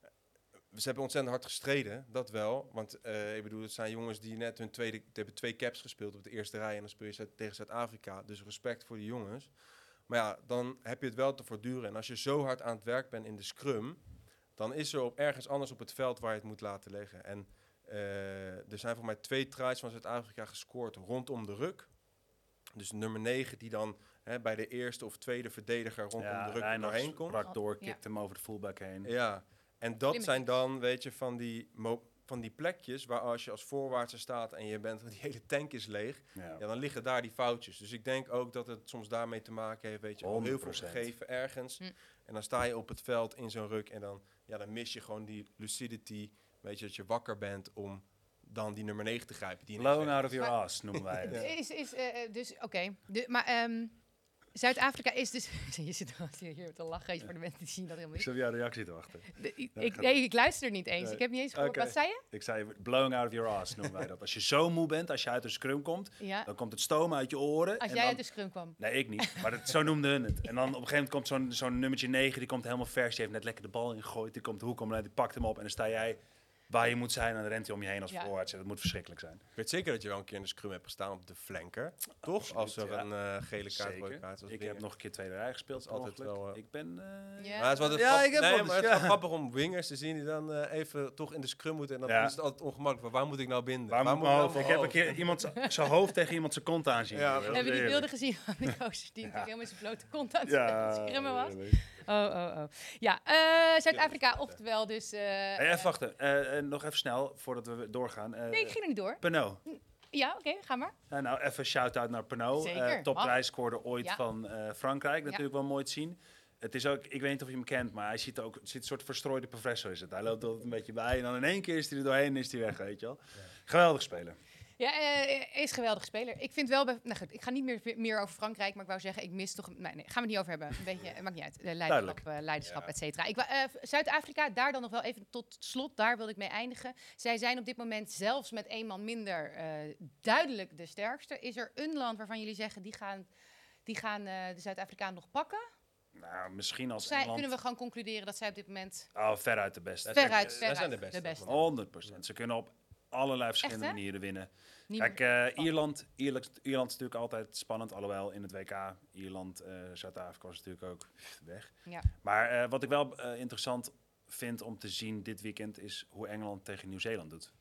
Ze hebben ontzettend hard gestreden, dat wel. Want ik bedoel, het zijn jongens die net die hebben 2 caps gespeeld op de eerste rij. En dan speel je tegen Zuid-Afrika. Dus respect voor die jongens. Maar ja, dan heb je het wel te voortduren. En als je zo hard aan het werk bent in de scrum, dan is er ergens anders op het veld waar je het moet laten liggen. En er zijn voor mij 2 tries van Zuid-Afrika gescoord rondom de ruk. Dus nummer 9 die dan bij de eerste of tweede verdediger rondom de ruk er doorheen komt. brak door, kikt hem over de fullback heen. Ja, en dat Slimme zijn tips. dan, weet je, van die plekjes waar als je als voorwaartser staat en die hele tank is leeg, Ja. ja, dan liggen daar die foutjes. Dus ik denk ook dat het soms daarmee te maken heeft, weet je, al heel veel 100%. gegeven ergens. Hm. En dan sta je op het veld in zo'n ruk en dan mis je gewoon die lucidity, weet je, dat je wakker bent om dan die nummer 9 te grijpen. Die ineens Blown weg out of is. your ass, noemen wij het. Dus oké. Maar Zuid-Afrika is dus... je zit hier te lachen voor de mensen die zien dat helemaal Ik niet. zit op jouw reactie te wachten. Ik luister niet eens. Nee. Ik heb niet eens gehoord. Oké. Wat zei je? Ik zei, blowing out of your ass noemen wij dat. Als je zo moe bent, als je uit de scrum komt, Ja. dan komt het stoom uit je oren. Als en jij dan, uit de scrum kwam. Nee, ik niet. Maar zo noemden hun het. En dan op een gegeven moment komt zo'n nummertje 9, die komt helemaal vers. Die heeft net lekker de bal ingegooid. Die komt de hoek om en die pakt hem op. En dan sta jij waar je moet zijn en dan rent hij om je heen als Ja. voorwaarts. Dat moet verschrikkelijk zijn. Ik weet zeker dat je wel een keer in de scrum hebt gestaan op de flanker. Toch? Absoluut, Als er ja. een gele kaart, rode Zeker. kaart was. Ik heb nog een keer tweede rij gespeeld. Dat is altijd per ongeluk. wel, Ik ben... Ja. Maar het is wel Ja, ik heb wel maar eens, het is ja. wel grappig om wingers te zien die dan even toch in de scrum moeten. En dan Ja. is het altijd ongemakkelijk. Waar moet ik nou binden? Waar moet ik mijn nou hoofd? Ik heb een keer iemand zijn hoofd tegen iemand zijn kont aanzien. Ja, Dat is Hebben die heerlijk. beelden gezien van die gozer die natuurlijk helemaal in zijn blote kont aan het Ja, scrimmen was? heerlijk. Oh. Ja, Zuid-Afrika, oftewel dus... Hey, even wachten. Nog even snel, voordat we doorgaan. nee, ik ging er niet door. Penaud. Ja, oké, ga maar. Nou, even shout-out naar Penaud. Zeker. Topprijsscorer ooit Ja. van Frankrijk. Natuurlijk wel mooi te zien. Het is ook, ik weet niet of je hem kent, maar hij ziet ook, het ziet een soort verstrooide professor is het. Hij loopt altijd een beetje bij en dan in één keer is hij er doorheen en is hij weg, weet je wel. Geweldig spelen. Ja, is een geweldige speler. Ik vind wel... Nou goed, ik ga niet meer over Frankrijk, maar ik wou zeggen, ik mis toch... Nee, gaan we het niet over hebben. Een beetje, maakt niet uit. Leiderschap, et cetera. Zuid-Afrika, daar dan nog wel even tot slot, daar wilde ik mee eindigen. Zij zijn op dit moment zelfs met 1 man minder duidelijk de sterkste. Is er een land waarvan jullie zeggen, die gaan de Zuid-Afrikanen nog pakken? Nou, misschien als Of Engeland... kunnen we gewoon concluderen dat zij op dit moment... veruit de beste. Veruit zijn de beste. de beste. 100%. Ze kunnen op allerlei verschillende Echt, hè? manieren winnen. Niemand- Kijk, Ierland is natuurlijk altijd spannend. Alhoewel in het WK, Ierland, Zuid-Afrika was natuurlijk ook weg. Ja. Maar wat ik wel interessant vind om te zien dit weekend is hoe Engeland tegen Nieuw-Zeeland doet.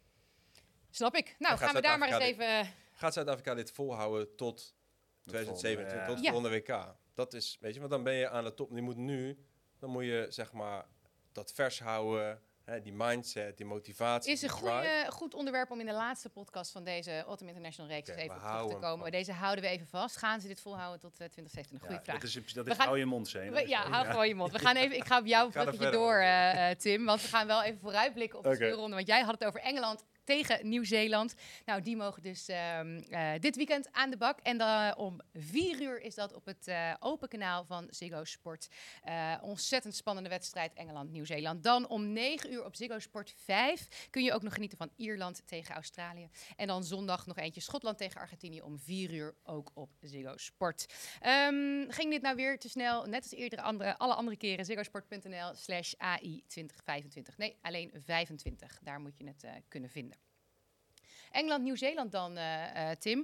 Snap ik. Nou, gaat gaan we daar maar eens Zuid-Afrika even... Gaat Zuid-Afrika dit volhouden tot 2027, tot het Ja. volgende WK? Dat is, weet je, want dan ben je aan de top. Dan moet je zeg maar dat vers houden, die mindset, die motivatie. Is een die drive. goed onderwerp om in de laatste podcast van deze Autumn International reeks Oké, even we op terug te houden hem komen. vast. Deze houden we even vast. Gaan ze dit volhouden tot 2027? Goeie vraag. Dat We is gaan- hou je mond, Zene. Ja, hou gewoon je mond. Ik ga op jouw Ga er bruggetje verder door, Tim. Want we gaan wel even vooruitblikken op de Oké. speelronde. Want jij had het over Engeland tegen Nieuw-Zeeland. Nou, die mogen dus dit weekend aan de bak. En dan om 4 uur is dat op het open kanaal van Ziggo Sport. Ontzettend spannende wedstrijd Engeland-Nieuw-Zeeland. Dan om 9 uur op Ziggo Sport 5 kun je ook nog genieten van Ierland tegen Australië. En dan zondag nog eentje Schotland tegen Argentinië om 4 uur ook op Ziggo Sport. Ging dit nou weer te snel? Net als eerder alle andere keren. ziggosport.nl/AI 2025. Nee, alleen 25. Daar moet je het kunnen vinden. Engeland-Nieuw-Zeeland dan, Tim.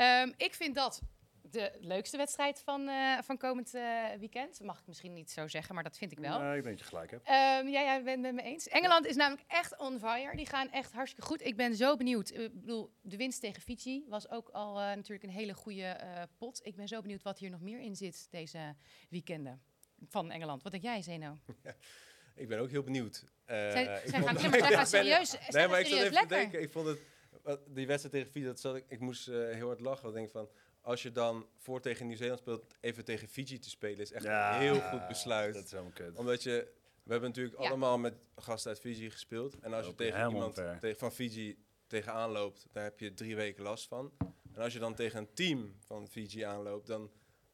Ik vind dat de leukste wedstrijd van komend weekend. Mag ik misschien niet zo zeggen, maar dat vind ik wel. Ik denk dat je gelijk hebt. Jij bent het met me eens. Engeland is namelijk echt on fire. Die gaan echt hartstikke goed. Ik ben zo benieuwd. Ik bedoel, de winst tegen Fiji was ook al natuurlijk een hele goede pot. Ik ben zo benieuwd wat hier nog meer in zit deze weekenden van Engeland. Wat denk jij, Zeno? Ik ben ook heel benieuwd. Zij ik gaan vond- klimmen, zij Ja, gaan ik ben- serieus. Nee, maar ik zat serieus even te lekker. denken. Ik vond het, die wedstrijd tegen Fiji, ik moest heel hard lachen. Ik denk van, als je dan voor tegen Nieuw-Zeeland speelt, even tegen Fiji te spelen, is echt een heel goed besluit. Dat is helemaal kut. Omdat we hebben natuurlijk Ja. allemaal met gasten uit Fiji gespeeld. En als je Loop je tegen helemaal iemand omver. van Fiji tegenaan loopt, daar heb je 3 weken last van. En als je dan tegen een team van Fiji aanloopt, dan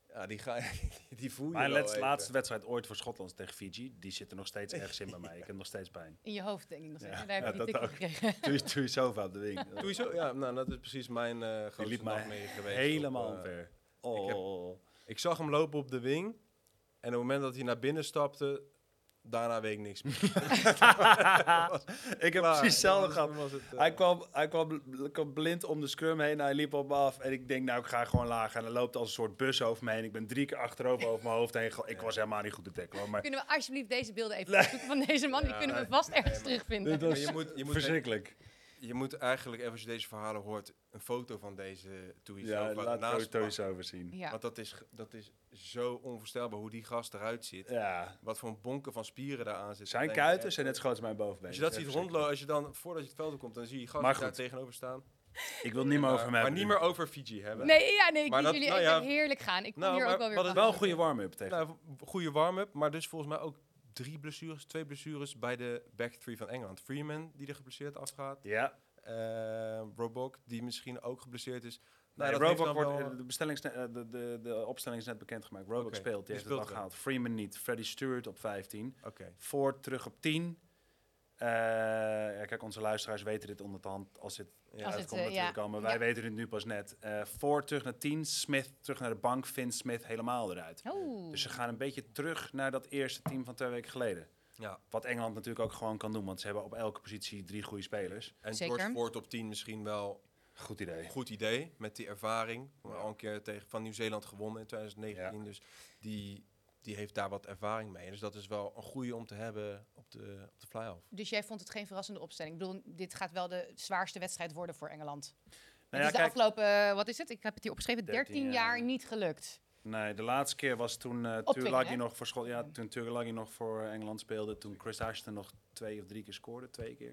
die voel je Mijn wel even. laatste wedstrijd ooit voor Schotland tegen Fiji, die zit er nog steeds ergens in bij mij. Ik heb nog steeds pijn. In je hoofd, denk ik nog steeds. Ja, Daar heb je ja, die dat tik gekregen. Doe je sofa op de wing. Doe je zo? Ja, nou, dat is precies mijn Die grootste liep mij nachtmerrie geweest. helemaal op, ver. Ik zag hem lopen op de wing. En op het moment dat hij naar binnen stapte, daarna weet ik niks meer. Ik heb Klaar. precies hetzelfde Dan gehad. was het, Hij kwam blind om de scrum heen. Hij liep op me af. En ik denk, nou, ik ga gewoon laag. En hij loopt als een soort bus over me heen. Ik ben 3 keer achterover over mijn hoofd heen. Ik was helemaal niet goed te tackelen. Maar Kunnen we alsjeblieft deze beelden even zoeken van deze man? Die kunnen we vast ergens terugvinden. dit was Maar je moet verschrikkelijk. Je moet eigenlijk, even als je deze verhalen hoort, een foto van deze Toei Ja, Sova laat naast Toei pakken. Sova zien. Ja. Want dat is zo onvoorstelbaar hoe die gast eruit ziet. Ja. Wat voor een bonken van spieren daar aan zit. Zijn Dan denk kuiten je zijn net echt, zo groot als mijn bovenbeen. als je dat is ziet echt rondlopen, als je dan, voordat je het veld op komt, dan zie je die Maar gasten daar goed. tegenover staan. verschrikkelijk. Ik wil het niet meer over hem Maar hebben. niet meer over Fiji hebben. Nee, ik Maar zie dat- jullie nou echt ja, heerlijk gaan. Ik kom nou, hier maar ook wel weer wat van. het Wel een goede warm-up tegen. Nou, goede warm-up, maar dus volgens mij ook 2 blessures bij de back 3 van Engeland. Freeman, die er geblesseerd afgaat. Ja. Roebuck, die misschien ook geblesseerd is. Nee, dat heeft Roebuck dan wordt, wel- de, bestelling is net- de opstelling is net bekendgemaakt. Roebuck Oké, speelt, die die heeft het al speelt wel. gehaald. Freeman niet. Freddie Stewart op 15. Oké. Ford terug op 10. Ja, kijk, onze luisteraars weten dit onderhand als het Ja. Als uitkomt het, natuurlijk ja. al. Maar wij Ja. weten het nu pas net. Ford terug naar 10. Smith terug naar de bank. Finn Smith helemaal eruit. Oeh. Dus ze gaan een beetje terug naar dat eerste team van 2 weken geleden. Ja. Wat Engeland natuurlijk ook gewoon kan doen. Want ze hebben op elke positie 3 goede spelers. En Zeker. George Ford op 10 misschien wel Goed idee. een goed idee. Met die ervaring. We hebben al een keer van Nieuw-Zeeland gewonnen in 2019. Ja. Dus die heeft daar wat ervaring mee. Dus dat is wel een goede om te hebben op de fly-off. Dus jij vond het geen verrassende opstelling? Ik bedoel, dit gaat wel de zwaarste wedstrijd worden voor Engeland. Nou Het ja, is de kijk, afgelopen, wat is het? Ik heb het hier opgeschreven, 13 13 jaar niet gelukt. nee, de laatste keer was toen Opwingen, Tuilagi hè? nog voor toen Tuilagi nog voor Engeland speelde. Toen Chris Ashton nog 2 of 3 keer scoorde. 2 keer.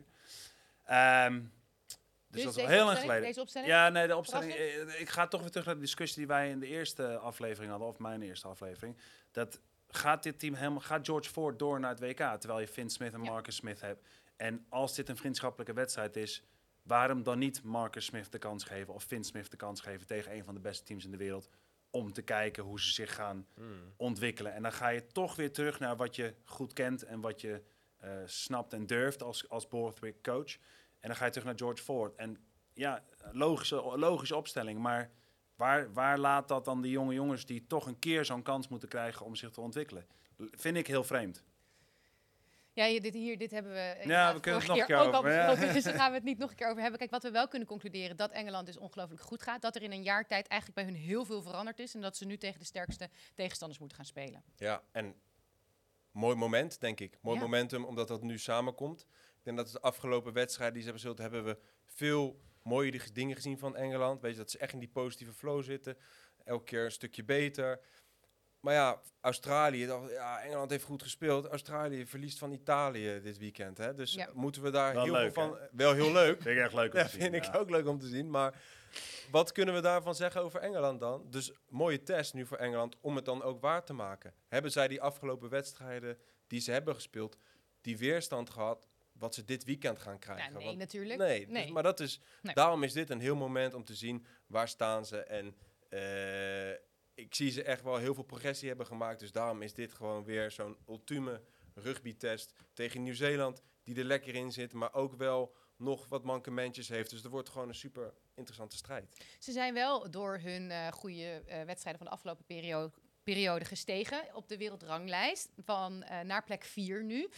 Dus dat is wel deze heel lang opstelling, geleden. Deze opstelling? Ja, nee, de opstelling. Ik ga toch weer terug naar de discussie die wij in de eerste aflevering hadden, of mijn eerste aflevering. Dat gaat dit team helemaal, gaat George Ford door naar het WK, terwijl je Finn Smith en Ja. Marcus Smith hebt. En als dit een vriendschappelijke wedstrijd is, waarom dan niet Marcus Smith de kans geven of Finn Smith de kans geven tegen een van de beste teams in de wereld, om te kijken hoe ze zich gaan ontwikkelen. En dan ga je toch weer terug naar wat je goed kent en wat je snapt en durft als Borthwick coach. En dan ga je terug naar George Ford. En ja, logische opstelling, maar waar laat dat dan die jonge jongens die toch een keer zo'n kans moeten krijgen om zich te ontwikkelen? Vind ik heel vreemd. Ja, dit hebben we Ja, inderdaad we kunnen het vorige nog een keer keer ook al over, ja. besproken. Dus daar gaan we het niet nog een keer over hebben. Kijk, wat we wel kunnen concluderen, dat Engeland dus ongelooflijk goed gaat. Dat er in een jaar tijd eigenlijk bij hun heel veel veranderd is. En dat ze nu tegen de sterkste tegenstanders moeten gaan spelen. Ja, en mooi moment, denk ik. Mooi Ja. momentum, omdat dat nu samenkomt. Ik denk dat de afgelopen wedstrijden die ze hebben gespeeld, hebben we veel mooie dingen gezien van Engeland. Weet je, dat ze echt in die positieve flow zitten. Elke keer een stukje beter. Maar ja, Australië, ja, Engeland heeft goed gespeeld. Australië verliest van Italië dit weekend. Hè? Dus Ja. moeten we daar Wel heel leuk, veel van... Wel heel leuk. Vind ik echt leuk om Ja, te zien. vind ik ook leuk om te zien. Maar wat kunnen we daarvan zeggen over Engeland dan? Dus mooie test nu voor Engeland om het dan ook waar te maken. Hebben zij die afgelopen wedstrijden die ze hebben gespeeld, die weerstand gehad wat ze dit weekend gaan krijgen? Ja, nee, Want- natuurlijk. Nee, Nee. Dus, maar dat is, Nee. daarom is dit een heel moment om te zien waar staan ze. En ik zie ze echt wel heel veel progressie hebben gemaakt. Dus daarom is dit gewoon weer zo'n ultieme rugbytest tegen Nieuw-Zeeland, die er lekker in zit, maar ook wel nog wat mankementjes heeft. Dus er wordt gewoon een super interessante strijd. Ze zijn wel door hun goede wedstrijden van de afgelopen periode gestegen op de wereldranglijst naar plek 4 nu.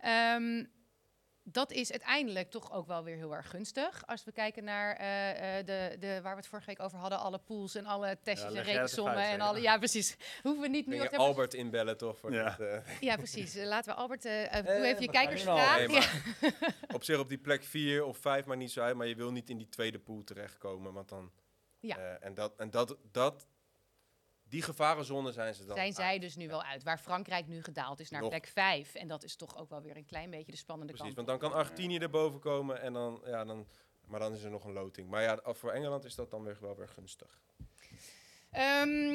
Dat is uiteindelijk toch ook wel weer heel erg gunstig. Als we kijken naar waar we het vorige week over hadden, alle pools en alle testjes en leg jij het even rekensommen uit, en zeg. alle. Ja, precies. Hoeven we niet nu Kun nog je te hebben. Albert inbellen toch? Voor Ja. dit, Ja, precies. Laten we Albert. Doe even je we gaan kijkersvraag. nu al. Nee, Ja. op zich op die plek 4 of 5 maar niet zo uit. Maar je wil niet in die tweede pool terechtkomen. Want dan... Ja. Die gevarenzone zijn ze dan Zijn zij uit. dus nu wel uit. Waar Frankrijk nu gedaald is naar Nog. plek 5. En dat is toch ook wel weer een klein beetje de spannende Precies, kant. want dan kan Argentinië erboven komen en maar dan is er nog een loting. Maar ja, voor Engeland is dat dan wel weer gunstig.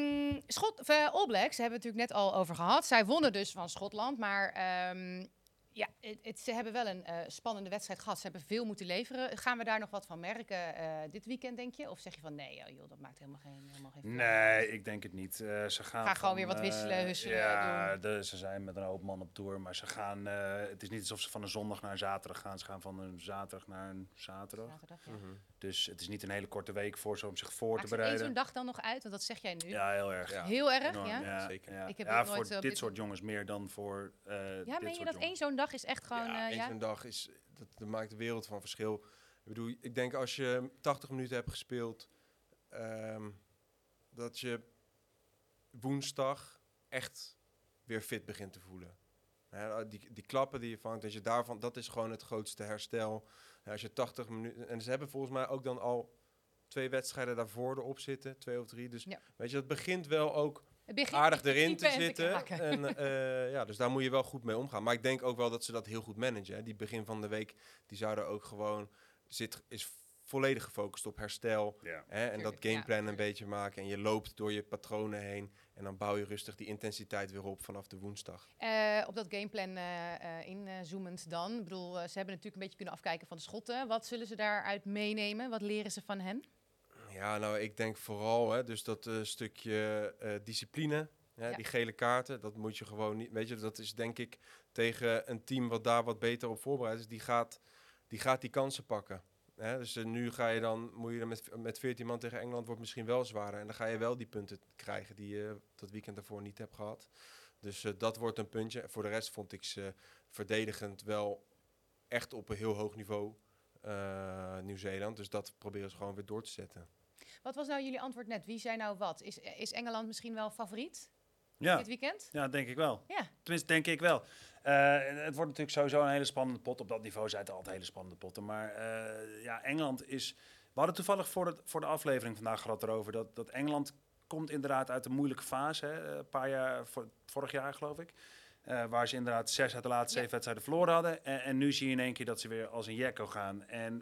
All Blacks hebben we het natuurlijk net al over gehad. Zij wonnen dus van Schotland, maar Ja, ze hebben wel een spannende wedstrijd gehad. Ze hebben veel moeten leveren. Gaan we daar nog wat van merken dit weekend, denk je? Of zeg je van nee, joh, dat maakt helemaal geen Nee, ik denk het niet. Ze gaan gewoon weer wat wisselen, husselen ja, ze zijn met een hoop man op tour, maar ze gaan... het is niet alsof ze van een zondag naar een zaterdag gaan. Ze gaan van een zaterdag naar een zaterdag. Ja. Dus het is niet een hele korte week voor ze om zich voor Maakt te ze bereiden. zo'n dag dan nog uit? Want dat zeg jij nu. Ja, heel erg. Ja. Heel erg, Enorm, ja? Zeker. Ja, Ik heb ja ook nooit voor op dit dit- soort jongens meer dan voor Ja, dit meen je soort dat jongens. zo'n dag is echt gewoon... Ja, zo'n dag is, dat maakt de wereld van verschil. Ik bedoel, ik denk als je 80 minuten hebt gespeeld, dat je woensdag echt weer fit begint te voelen. Hè, die klappen die je vangt, dat je daarvan, dat is gewoon het grootste herstel. Als je 80 minuten, en ze hebben volgens mij ook dan al 2 wedstrijden daarvoor erop zitten, 2 of 3. Dus Ja. weet je, het begint wel ook Het begint aardig met erin te piepen en zitten. kraken. En ja, dus daar moet je wel goed mee omgaan. Maar ik denk ook wel dat ze dat heel goed managen. Hè. Die begin van de week, die zouden ook gewoon is volledig gefocust op herstel. Ja. Hè, en Tuurlijk, dat gameplan ja, een tuurlijk. beetje maken. En je loopt door je patronen heen. En dan bouw je rustig die intensiteit weer op vanaf de woensdag. Op dat gameplan inzoomend dan. Ik bedoel, ze hebben natuurlijk een beetje kunnen afkijken van de schotten. Wat zullen ze daaruit meenemen? Wat leren ze van hen? Ja, nou, ik denk vooral, hè, dus dat stukje discipline. Hè, Ja. Die gele kaarten, dat moet je gewoon niet... Weet je, dat is denk ik tegen een team wat daar wat beter op voorbereid is. Die gaat die kansen pakken. Hè, dus nu moet je met 14 man tegen Engeland, wordt misschien wel zwaarder. En dan ga je wel die punten krijgen die je dat weekend daarvoor niet hebt gehad. Dus dat wordt een puntje. Voor de rest vond ik ze verdedigend wel echt op een heel hoog niveau, Nieuw-Zeeland. Dus dat proberen ze gewoon weer door te zetten. Wat was nou jullie antwoord net? Wie zei nou wat? Is Engeland misschien wel favoriet Ja. dit weekend? Ja, denk ik wel. Ja. Tenminste, denk ik wel. Het wordt natuurlijk sowieso een hele spannende pot. Op dat niveau zijn het altijd hele spannende potten. Maar ja, Engeland is... We hadden toevallig voor de aflevering vandaag gehad erover... dat Engeland komt inderdaad uit een moeilijke fase. Hè? Een paar jaar, vorig jaar geloof ik. Waar ze inderdaad 6 uit de laatste 7 wedstrijden verloren hadden. En nu zie je in één keer dat ze weer als een jekko gaan. En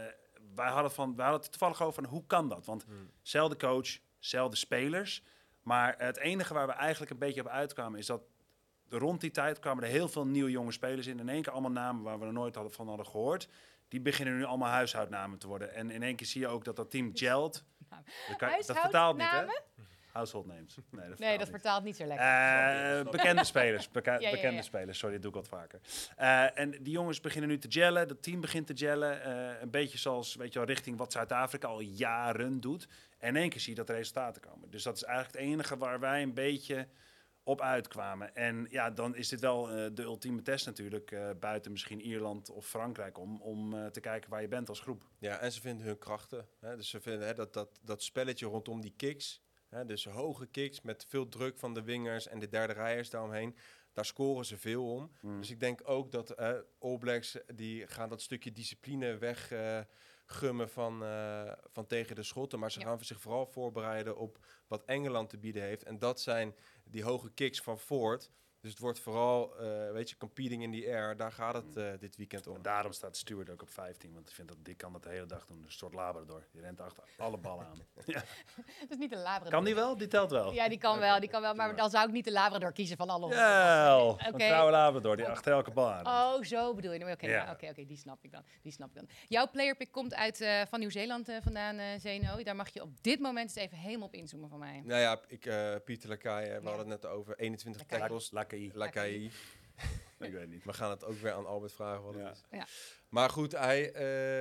wij hadden het toevallig over van hoe kan dat? Want zelfde coach, zelfde spelers... Maar het enige waar we eigenlijk een beetje op uitkwamen is dat rond die tijd kwamen er heel veel nieuwe jonge spelers in één keer allemaal namen waar we er nooit van hadden gehoord. Die beginnen nu allemaal huishoudnamen te worden. En in één keer zie je ook dat team gelt. Dat vertaalt niet, hè? Household names. Nee, dat vertaalt niet zo lekker. Bekende spelers. Ja. Bekende spelers, sorry, dat doe ik wat vaker. En die jongens beginnen nu te gellen. Dat team begint te gellen. Een beetje zoals, weet je wel, richting wat Zuid-Afrika al jaren doet. En in één keer zie je dat er resultaten komen. Dus dat is eigenlijk het enige waar wij een beetje op uitkwamen. En ja, dan is dit wel de ultieme test natuurlijk. Buiten misschien Ierland of Frankrijk. Om te kijken waar je bent als groep. Ja, en ze vinden hun krachten. Hè? Dus ze vinden dat spelletje rondom die kicks. Hè? Dus hoge kicks met veel druk van de wingers en de derde rijers daaromheen. Daar scoren ze veel om. Dus ik denk ook dat All Blacks, die gaan dat stukje discipline weggummen van tegen de schotten. Maar ze gaan zich vooral voorbereiden op wat Engeland te bieden heeft. En dat zijn die hoge kicks van Ford. Dus het wordt vooral, competing in the air. Daar gaat het dit weekend om. Daarom staat Stewart ook op 15. Want ik vind dat die kan dat de hele dag doen. Een soort Labrador. Die rent achter alle ballen aan. Ja. Het is niet de Labrador. Kan die wel? Die telt wel. Ja, die kan wel. Maar dan zou ik niet de Labrador kiezen van alle honden. Wel, Oké. een trouwe Labrador die achter elke bal aan. Oh, zo bedoel je. Oké, Ja. oké, die snap ik dan. Jouw playerpick komt van Nieuw-Zeeland vandaan, Zeno. Daar mag je op dit moment eens even helemaal op inzoomen van mij. Nou ja, Pieter Lacaille, we hadden het net over 21 Lacaille. tackles. Lacaille. Lacaille. Ik weet niet. We gaan het ook weer aan Albert vragen wat Ja. het is. Ja. Maar goed, hij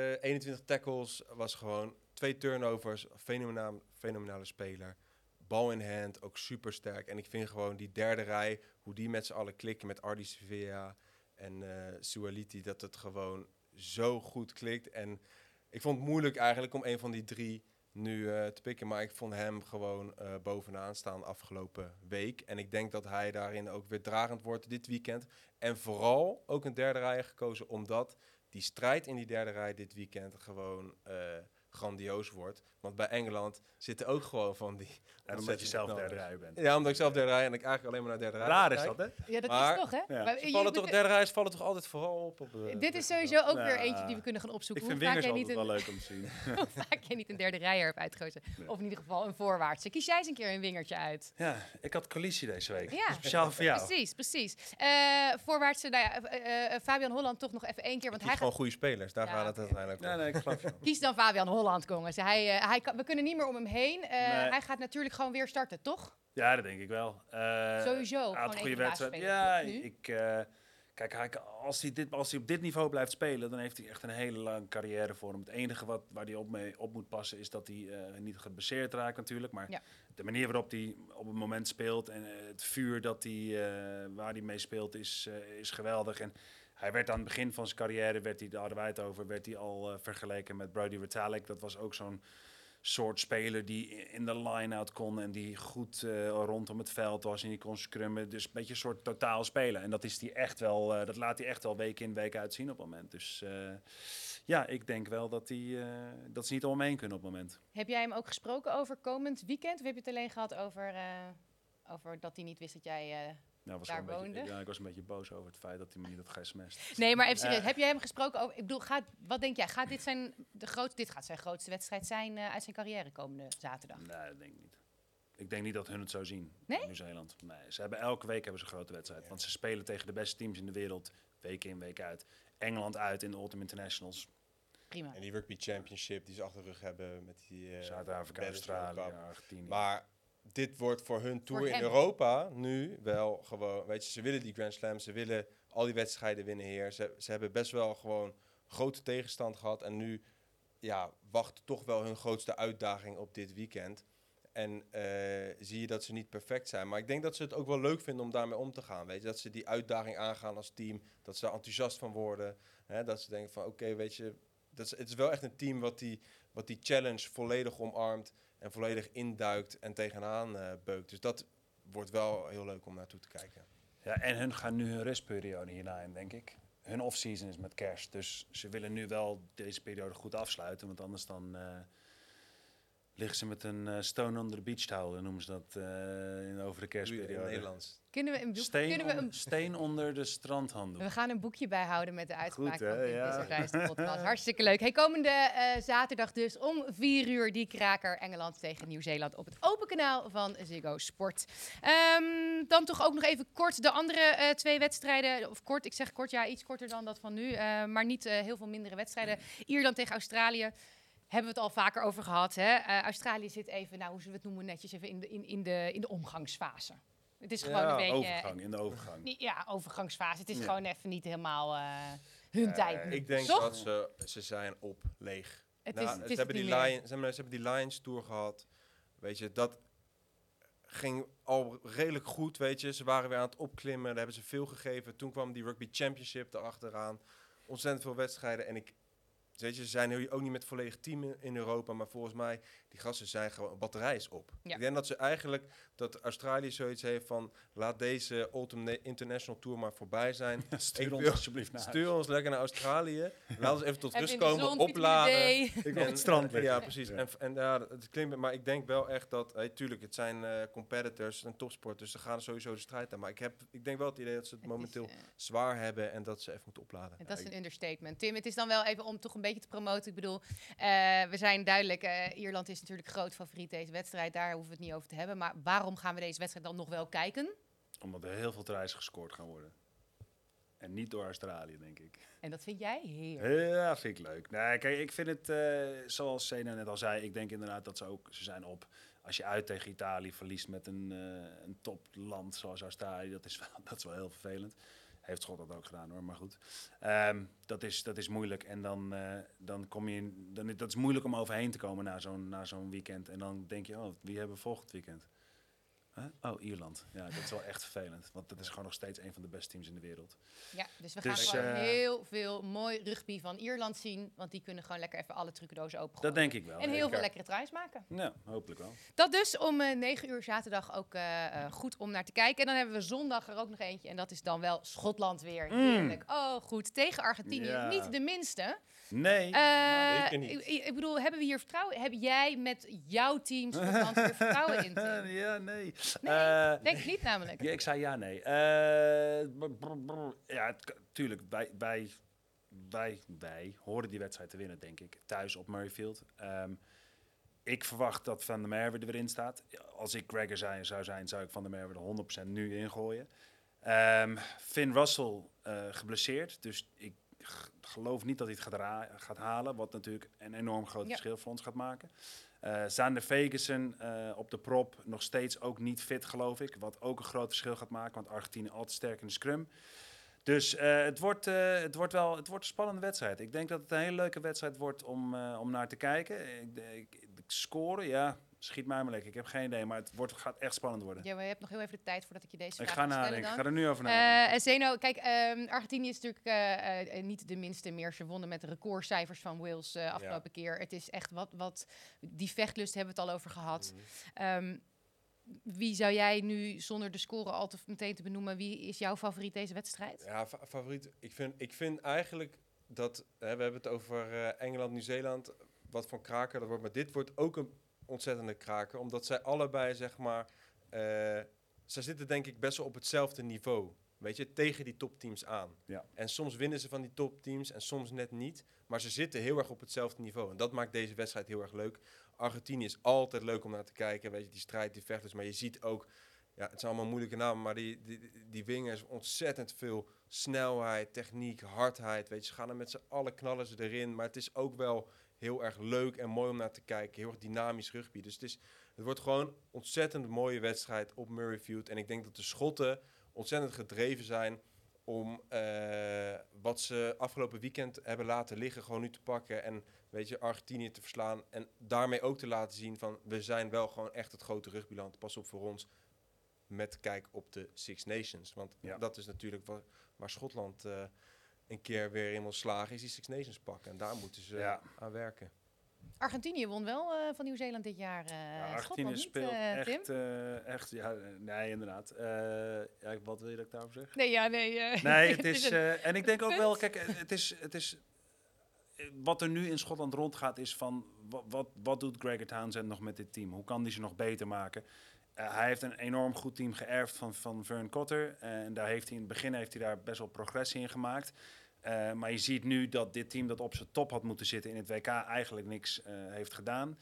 21 tackles, was gewoon 2 turnovers, fenomenale speler. Bal in hand, ook super sterk. En ik vind gewoon die derde rij, hoe die met z'n allen klikken met Ardi Sevilla en Sualiti, dat het gewoon zo goed klikt. En ik vond het moeilijk eigenlijk om een van die 3 nu te pikken. Maar ik vond hem gewoon bovenaan staan afgelopen week. En ik denk dat hij daarin ook weer dragend wordt dit weekend. En vooral ook een derde rij gekozen, omdat die strijd in die derde rij dit weekend gewoon grandioos wordt. Want bij Engeland zitten ook gewoon van die... En omdat je zelf ontzettend derde rij bent. Ja, omdat ik zelf derde rij en ik eigenlijk alleen maar naar derde rij Raar is kijk. dat, hè? Ja, dat Maar- is toch, hè? Ja. Maar Ze je vallen moet- toch, derde reis vallen toch altijd vooral op... dit is sowieso ook Ja. weer eentje die we kunnen gaan Ik opzoeken. vind Hoe vaak wingers jij niet altijd wel een, leuk om te zien. hoe vaak jij niet een derde rijer hebt uitgekozen. Nee. Of in ieder geval een voorwaartse. Kies jij eens een keer een wingertje uit. Ja, ik had coalitie deze week. Ja. Speciaal voor jou. Precies. Voorwaartse, nou ja, Fabian Holland toch nog even één keer. Want Kies hij gewoon gaat, goede spelers, daar Ja, gaat het oké. uiteindelijk Nee, om. nee, ik geloof je. kies dan Fabian Holland, jongens. We kunnen niet meer om hem heen. Hij gaat natuurlijk gewoon weer starten, toch? Ja, dat denk ik wel. Sowieso, Hij had gewoon een goede een wedstrijd. basisspeler, Ja, nu. kijk, als hij op dit niveau blijft spelen, dan heeft hij echt een hele lange carrière voor hem. Het enige waar hij op moet passen is dat hij niet geblesseerd raakt natuurlijk. Maar Ja. de manier waarop hij op het moment speelt en het vuur waar hij mee speelt is geweldig. En hij werd aan het begin van zijn carrière, daar hadden wij het over, werd hij al vergeleken met Brodie Retallick. Dat was ook zo'n soort speler die in de line-out kon en die goed rondom het veld was en die kon scrummen. Dus een beetje een soort totaal spelen. En dat is die echt wel, dat laat hij echt wel week in week uit zien op het moment. Dus ja, ik denk wel dat ze niet omheen kunnen op het moment. Heb jij hem ook gesproken over komend weekend? Of heb je het alleen gehad over dat hij niet wist dat jij... Nou, was Daar wel een beetje, woonde? ja, ik was een beetje boos over het feit dat hij me niet had ge-sms'd. Nee, maar even serieus. Heb jij hem gesproken over... Ik bedoel, wat denk jij? Gaat dit dit gaat zijn grootste wedstrijd zijn uit zijn carrière komende zaterdag? Nee, dat denk ik niet. Ik denk niet dat hun het zo zien Nee? in Nieuw-Zeeland. Nee, elke week hebben ze een grote wedstrijd. Want ze spelen tegen de beste teams in de wereld, week in, week uit. Engeland uit in de Ultimate Internationals. Prima. En die Rugby Championship die ze achter de rug hebben met die... Zuid-Afrika, Belgisch World Australië, Cup. Argentinië. Maar dit wordt voor hun tour Voor in hem. Europa nu wel gewoon... Weet je, ze willen die Grand Slam, ze willen al die wedstrijden winnen hier. Ze hebben best wel gewoon grote tegenstand gehad. En nu wacht toch wel hun grootste uitdaging op dit weekend. En zie je dat ze niet perfect zijn. Maar ik denk dat ze het ook wel leuk vinden om daarmee om te gaan. Weet je? Dat ze die uitdaging aangaan als team. Dat ze er enthousiast van worden. Hè? Dat ze denken van oké, weet je... Het is wel echt een team wat die challenge volledig omarmt. En volledig induikt en tegenaan beukt. Dus dat wordt wel heel leuk om naartoe te kijken. Ja, en hun gaan nu hun rustperiode hierna in, denk ik. Hun off-season is met kerst. Dus ze willen nu wel deze periode goed afsluiten. Want anders dan liggen ze met een stone under the beach towel, noemen ze dat over de In kerstperiode. Nederlands. Kunnen we een boek... Steen onder de strandhanddoek. We gaan een boekje bijhouden met de uitspraak Goed, hè? van Pim Ja. Visser de podcast. Hartstikke leuk. Hey, komende zaterdag dus om 4 uur die kraker Engeland tegen Nieuw-Zeeland op het open kanaal van Ziggo Sport. Dan toch ook nog even kort de andere 2 wedstrijden. Of kort, ik zeg kort, ja, iets korter dan dat van nu. Maar niet heel veel mindere wedstrijden. Ierland tegen Australië. Hebben we het al vaker over gehad. Hè? Australië zit even, nou, hoe zullen we het noemen, netjes even in de omgangsfase. Het is gewoon een beetje... in de overgang. Ja, overgangsfase. Het is Ja. gewoon even niet helemaal hun tijd. nu. Ik denk Toch? dat ze zijn op leeg. Het Nou, is, het ze is hebben het die niet meer. Lions, ze hebben die Lions Tour gehad. Weet je, dat ging al redelijk goed, weet je. Ze waren weer aan het opklimmen, daar hebben ze veel gegeven. Toen kwam die Rugby Championship erachteraan. Ontzettend veel wedstrijden. En weet je, ze zijn nu ook niet met volledig team in Europa, maar volgens mij, die gasten zijn gewoon, batterij is op. Ja. Ik denk dat ze eigenlijk, dat Australië zoiets heeft van, laat deze Ultimate International Tour maar voorbij zijn. Stuur Ik ons wil- alsjeblieft naar Stuur ons lekker naar Australië. Laat ons even tot Even rust in de komen, zon, opladen. vitamine D. Ik wil op het strand liggen. Ja, precies. Ja. En het klinkt, maar ik denk wel echt dat, tuurlijk, het zijn competitors en topsport, dus ze gaan sowieso de strijd aan. Maar ik denk wel het idee dat ze het momenteel zwaar hebben en dat ze even moeten opladen. Dat is Ja, een understatement. Tim, het is dan wel even om toch een beetje te promoten. Ik bedoel, we zijn duidelijk, Ierland is natuurlijk groot favoriet deze wedstrijd. Daar hoeven we het niet over te hebben. Maar waarom gaan we deze wedstrijd dan nog wel kijken? Omdat er heel veel tries gescoord gaan worden. En niet door Australië, denk ik. En dat vind jij heerlijk. Ja, vind ik leuk. Nee, kijk, ik vind het, zoals Sena net al zei, ik denk inderdaad dat ze zijn op. Als je uit tegen Italië verliest met een topland zoals Australië, dat is wel heel vervelend. Heeft Schotland ook gedaan hoor, maar goed. Dat is moeilijk. En dan kom je dat is moeilijk om overheen te komen na zo'n weekend. En dan denk je, wie hebben we volgend weekend? Huh? Oh, Ierland. Ja, dat is wel echt vervelend. Want dat is gewoon nog steeds een van de beste teams in de wereld. Ja, dus we Dus, gaan gewoon heel veel mooi rugby van Ierland zien. Want die kunnen gewoon lekker even alle trucendozen open Dat denk ik wel. en heel veel lekkere tries maken. Ja, hopelijk wel. Dat dus om 9 uur zaterdag ook goed om naar te kijken. En dan hebben we zondag er ook nog eentje. En dat is dan wel Schotland weer. Heerlijk. Oh, goed. Tegen Argentinië. Ja. Niet de minste. Nee. Zeker niet. Ik bedoel, hebben we hier vertrouwen? Heb jij met jouw team Schotland weer vertrouwen in? Tim? Ja, nee. Nee, denk ik niet namelijk. Ja, ik zei ja, nee. Ja, tuurlijk. Wij horen die wedstrijd te winnen, denk ik. Thuis op Murrayfield. Ik verwacht dat Van der Merwe er weer in staat. Als ik Gregor zou zijn, zou ik Van der Merwe er 100% nu ingooien. Finn Russell geblesseerd. Dus ik geloof niet dat hij het gaat halen. Wat natuurlijk een enorm groot verschil voor ons gaat maken. Zander Ferguson op de prop. Nog steeds ook niet fit, geloof ik. Wat ook een groot verschil gaat maken. Want Argentinië altijd sterk in de scrum. Dus het wordt een spannende wedstrijd. Ik denk dat het een hele leuke wedstrijd wordt om naar te kijken. Ik scoren, ja, schiet mij maar lekker. Ik heb geen idee, maar gaat echt spannend worden. Ja, maar je hebt nog heel even de tijd voordat ik je deze Ik vraag ga ga stellen nadenken. Ik dan. ga er nu over nadenken. Zeno, kijk, Argentinië is natuurlijk niet de minste meer. Ze wonnen met de recordcijfers van Wales afgelopen keer. Het is echt wat die vechtlust hebben we het al over gehad. Wie zou jij nu, zonder de score al te meteen te benoemen, wie is jouw favoriet deze wedstrijd? Ja, favoriet. Ik vind eigenlijk dat, we hebben het over Engeland, Nieuw-Zeeland, wat voor kraker dat wordt. Maar dit wordt ook een ontzettende kraker, omdat zij allebei, zeg maar, zij zitten denk ik best wel op hetzelfde niveau. Weet je, tegen die topteams aan. Ja. En soms winnen ze van die topteams en soms net niet. Maar ze zitten heel erg op hetzelfde niveau. En dat maakt deze wedstrijd heel erg leuk. Argentinië is altijd leuk om naar te kijken. Weet je, die strijd, die vechters. Maar je ziet ook, ja, het zijn allemaal moeilijke namen. Maar die wingers, ontzettend veel snelheid, techniek, hardheid. Weet je, ze gaan er met z'n allen knallen ze erin. Maar het is ook wel heel erg leuk en mooi om naar te kijken. Heel erg dynamisch rugby. Dus het wordt gewoon een ontzettend mooie wedstrijd op Murrayfield. En ik denk dat de Schotten ontzettend gedreven zijn om wat ze afgelopen weekend hebben laten liggen, gewoon nu te pakken en, weet je, Argentinië te verslaan en daarmee ook te laten zien van, we zijn wel gewoon echt het grote rugbyland. Pas op voor ons met kijk op de Six Nations. Want dat is natuurlijk waar Schotland een keer weer in wil slagen, is die Six Nations pakken. En daar moeten ze aan werken. Argentinië won wel van Nieuw-Zeeland dit jaar. Argentinië speelt echt, ja, nee, inderdaad. Wat wil je dat ik daarover zeg? Nee, nee, het is, en ik denk ook wel, kijk, het is wat er nu in Schotland rondgaat is van, wat doet Gregor Townsend nog met dit team? Hoe kan die ze nog beter maken? Hij heeft een enorm goed team geërfd van Vern Cotter. En daar heeft hij in het begin daar best wel progressie in gemaakt. Maar je ziet nu dat dit team dat op zijn top had moeten zitten in het WK eigenlijk niks heeft gedaan.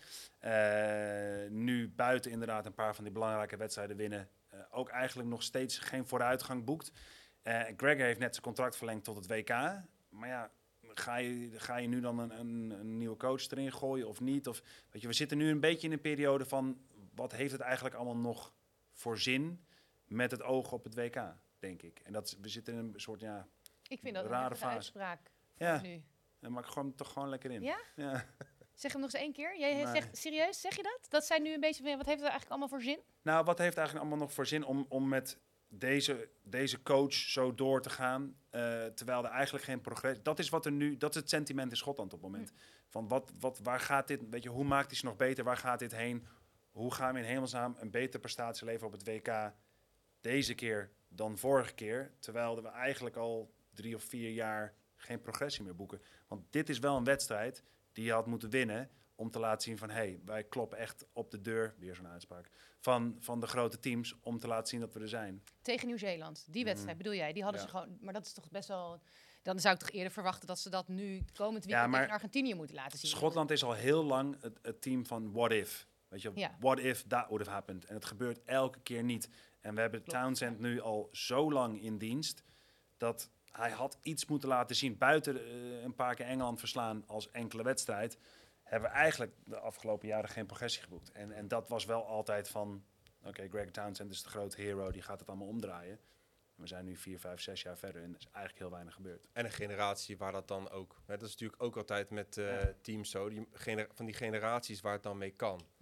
Nu buiten inderdaad een paar van die belangrijke wedstrijden winnen. Ook eigenlijk nog steeds geen vooruitgang boekt. Gregor heeft net zijn contract verlengd tot het WK. Maar ja, ga je nu dan een nieuwe coach erin gooien of niet? Of, weet je, we zitten nu een beetje in een periode van, wat heeft het eigenlijk allemaal nog voor zin met het oog op het WK, denk ik. En we zitten in een soort, ik vind dat een rare heftige fase. Uitspraak nu. En maak toch gewoon lekker in. Ja? Ja. Zeg hem nog eens 1 keer. Jij zegt, serieus, zeg je dat? Dat zijn nu een beetje van, wat heeft het eigenlijk allemaal voor zin? Nou, wat heeft eigenlijk allemaal nog voor zin om met deze coach zo door te gaan, terwijl er eigenlijk geen progressie... Dat is wat er nu, dat is het sentiment in Schotland op het moment. Van waar gaat dit, weet je, hoe maakt hij ze nog beter? Waar gaat dit heen? Hoe gaan we in hemelsnaam een betere prestatie leveren op het WK deze keer dan vorige keer? Terwijl we eigenlijk al 3 of 4 jaar geen progressie meer boeken. Want dit is wel een wedstrijd die je had moeten winnen om te laten zien van, wij kloppen echt op de deur, weer zo'n uitspraak, van de grote teams om te laten zien dat we er zijn. Tegen Nieuw-Zeeland, die wedstrijd bedoel jij? Die hadden ze gewoon, maar dat is toch best wel... Dan zou ik toch eerder verwachten dat ze dat nu komend weekend tegen Argentinië moeten laten zien. Schotland is al heel lang het team van what if. Weet je, what if that would have happened. En het gebeurt elke keer niet. En we hebben Townsend nu al zo lang in dienst dat hij had iets moeten laten zien. Buiten een paar keer Engeland verslaan als enkele wedstrijd, hebben we eigenlijk de afgelopen jaren geen progressie geboekt. En dat was wel altijd van, oké, Gregor Townsend is de grote hero, die gaat het allemaal omdraaien. We zijn nu 4, 5, 6 jaar verder en er is eigenlijk heel weinig gebeurd. En een generatie waar dat dan ook... Dat is natuurlijk ook altijd met teams zo. Van die generaties waar het dan mee kan. Ja.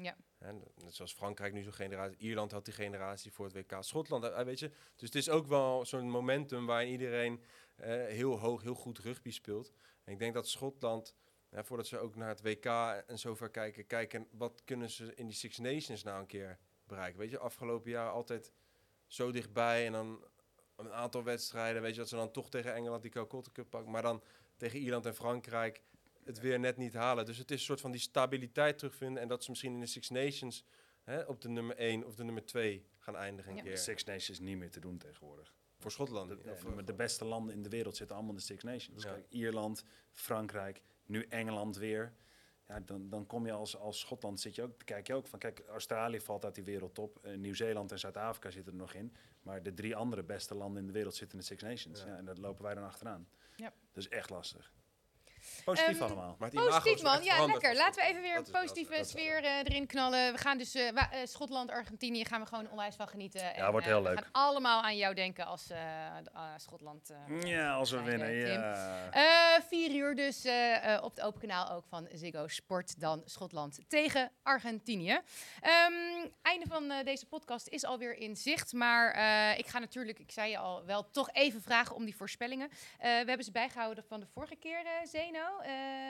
Net zoals Frankrijk nu zo'n generatie. Ierland had die generatie voor het WK. Schotland, weet je. Dus het is ook wel zo'n momentum waarin iedereen heel hoog, heel goed rugby speelt. En ik denk dat Schotland, voordat ze ook naar het WK en zover kijken, wat kunnen ze in die Six Nations nou een keer bereiken. Weet je, afgelopen jaar altijd zo dichtbij en dan een aantal wedstrijden, weet je, dat ze dan toch tegen Engeland die Calcutta Cup pakken, maar dan tegen Ierland en Frankrijk het weer net niet halen. Dus het is een soort van die stabiliteit terugvinden en dat ze misschien in de Six Nations op de nummer 1 of de nummer 2 gaan eindigen een Ja. De keer. Six Nations niet meer te doen tegenwoordig. Voor Schotland. De beste landen in de wereld zitten allemaal in de Six Nations. Ja. Kijk, Ierland, Frankrijk, nu Engeland weer. Ja, dan kom je als Schotland, kijk je ook van, kijk, Australië valt uit die wereldtop. Nieuw-Zeeland en Zuid-Afrika zitten er nog in. Maar de 3 andere beste landen in de wereld zitten in de Six Nations. Ja. Ja, en daar lopen wij dan achteraan. Ja. Dat is echt lastig. Positief allemaal. Maar die imago Positief is wel man, echt ja veranderd lekker. van Laten we even weer een Schotland. positieve Dat is sfeer erin knallen. We gaan dus Schotland, Argentinië gaan we gewoon onwijs van genieten. Ja, wordt heel We leuk. gaan allemaal aan jou denken als Schotland. Ja, als we zijn, winnen, Tim. ja. 4 uur dus op het open kanaal ook van Ziggo Sport. Dan Schotland tegen Argentinië. Einde van deze podcast is alweer in zicht. Maar ik ga natuurlijk, ik zei je al, wel toch even vragen om die voorspellingen. We hebben ze bijgehouden van de vorige keer, Zeno.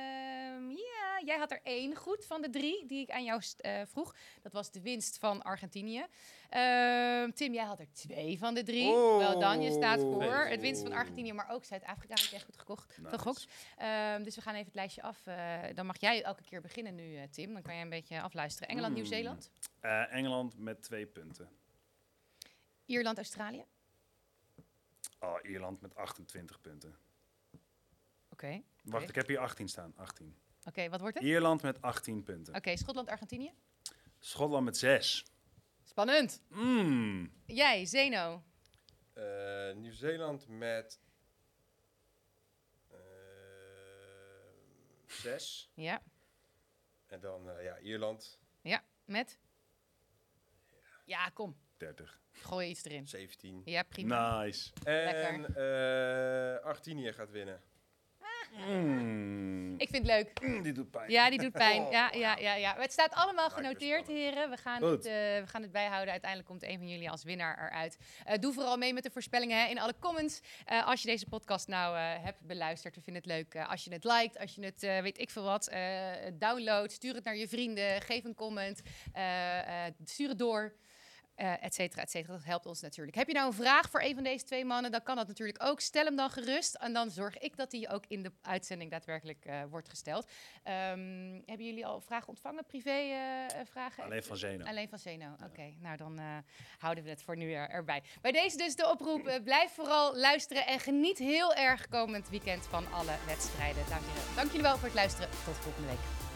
Ja, jij had er 1 goed van de 3 die ik aan jou vroeg. Dat was de winst van Argentinië. Tim, jij had er 2 van de 3. Oh. Wel dan, je staat voor. Nee. Het winst van Argentinië, maar ook Zuid-Afrika heb je echt goed gegokt. Dus we gaan even het lijstje af. Dan mag jij elke keer beginnen nu, Tim. Dan kan jij een beetje afluisteren. Engeland, Nieuw-Zeeland. Engeland met 2 punten. Ierland, Australië. Oh, Ierland met 28 punten. Oké. Wacht, ik heb hier 18 staan. 18. Oké, wat wordt het? Ierland met 18 punten. Oké, Schotland, Argentinië. Schotland met 6. Spannend. Mm. Jij, Zeno. Nieuw-Zeeland met 6. Ja. En dan Ierland Ja, met? Ja, kom. 30. Gooi iets erin. 17. Ja, prima. Nice. En Argentinië gaat winnen. Mm. Ik vind het leuk. Die doet pijn. Ja, die doet pijn. Oh, Ja. Het staat allemaal Lijkt me genoteerd, spannend. heren. We gaan het bijhouden. Uiteindelijk komt een van jullie als winnaar eruit. Doe vooral mee met de voorspellingen in alle comments. Als je deze podcast nou hebt beluisterd, we vinden het leuk. Als je het liked, als je het weet ik veel wat, download, stuur het naar je vrienden, geef een comment, stuur het door. Et cetera, et cetera. Dat helpt ons natuurlijk. Heb je nou een vraag voor een van deze 2 mannen, dan kan dat natuurlijk ook. Stel hem dan gerust en dan zorg ik dat die ook in de uitzending daadwerkelijk wordt gesteld. Hebben jullie al vragen ontvangen? Privé vragen? Alleen van Zeno. Alleen van Zeno. Oké, nou dan houden we het voor nu erbij. Bij deze dus de oproep. Blijf vooral luisteren en geniet heel erg komend weekend van alle wedstrijden. Dames en heren, dank jullie wel voor het luisteren. Tot volgende week.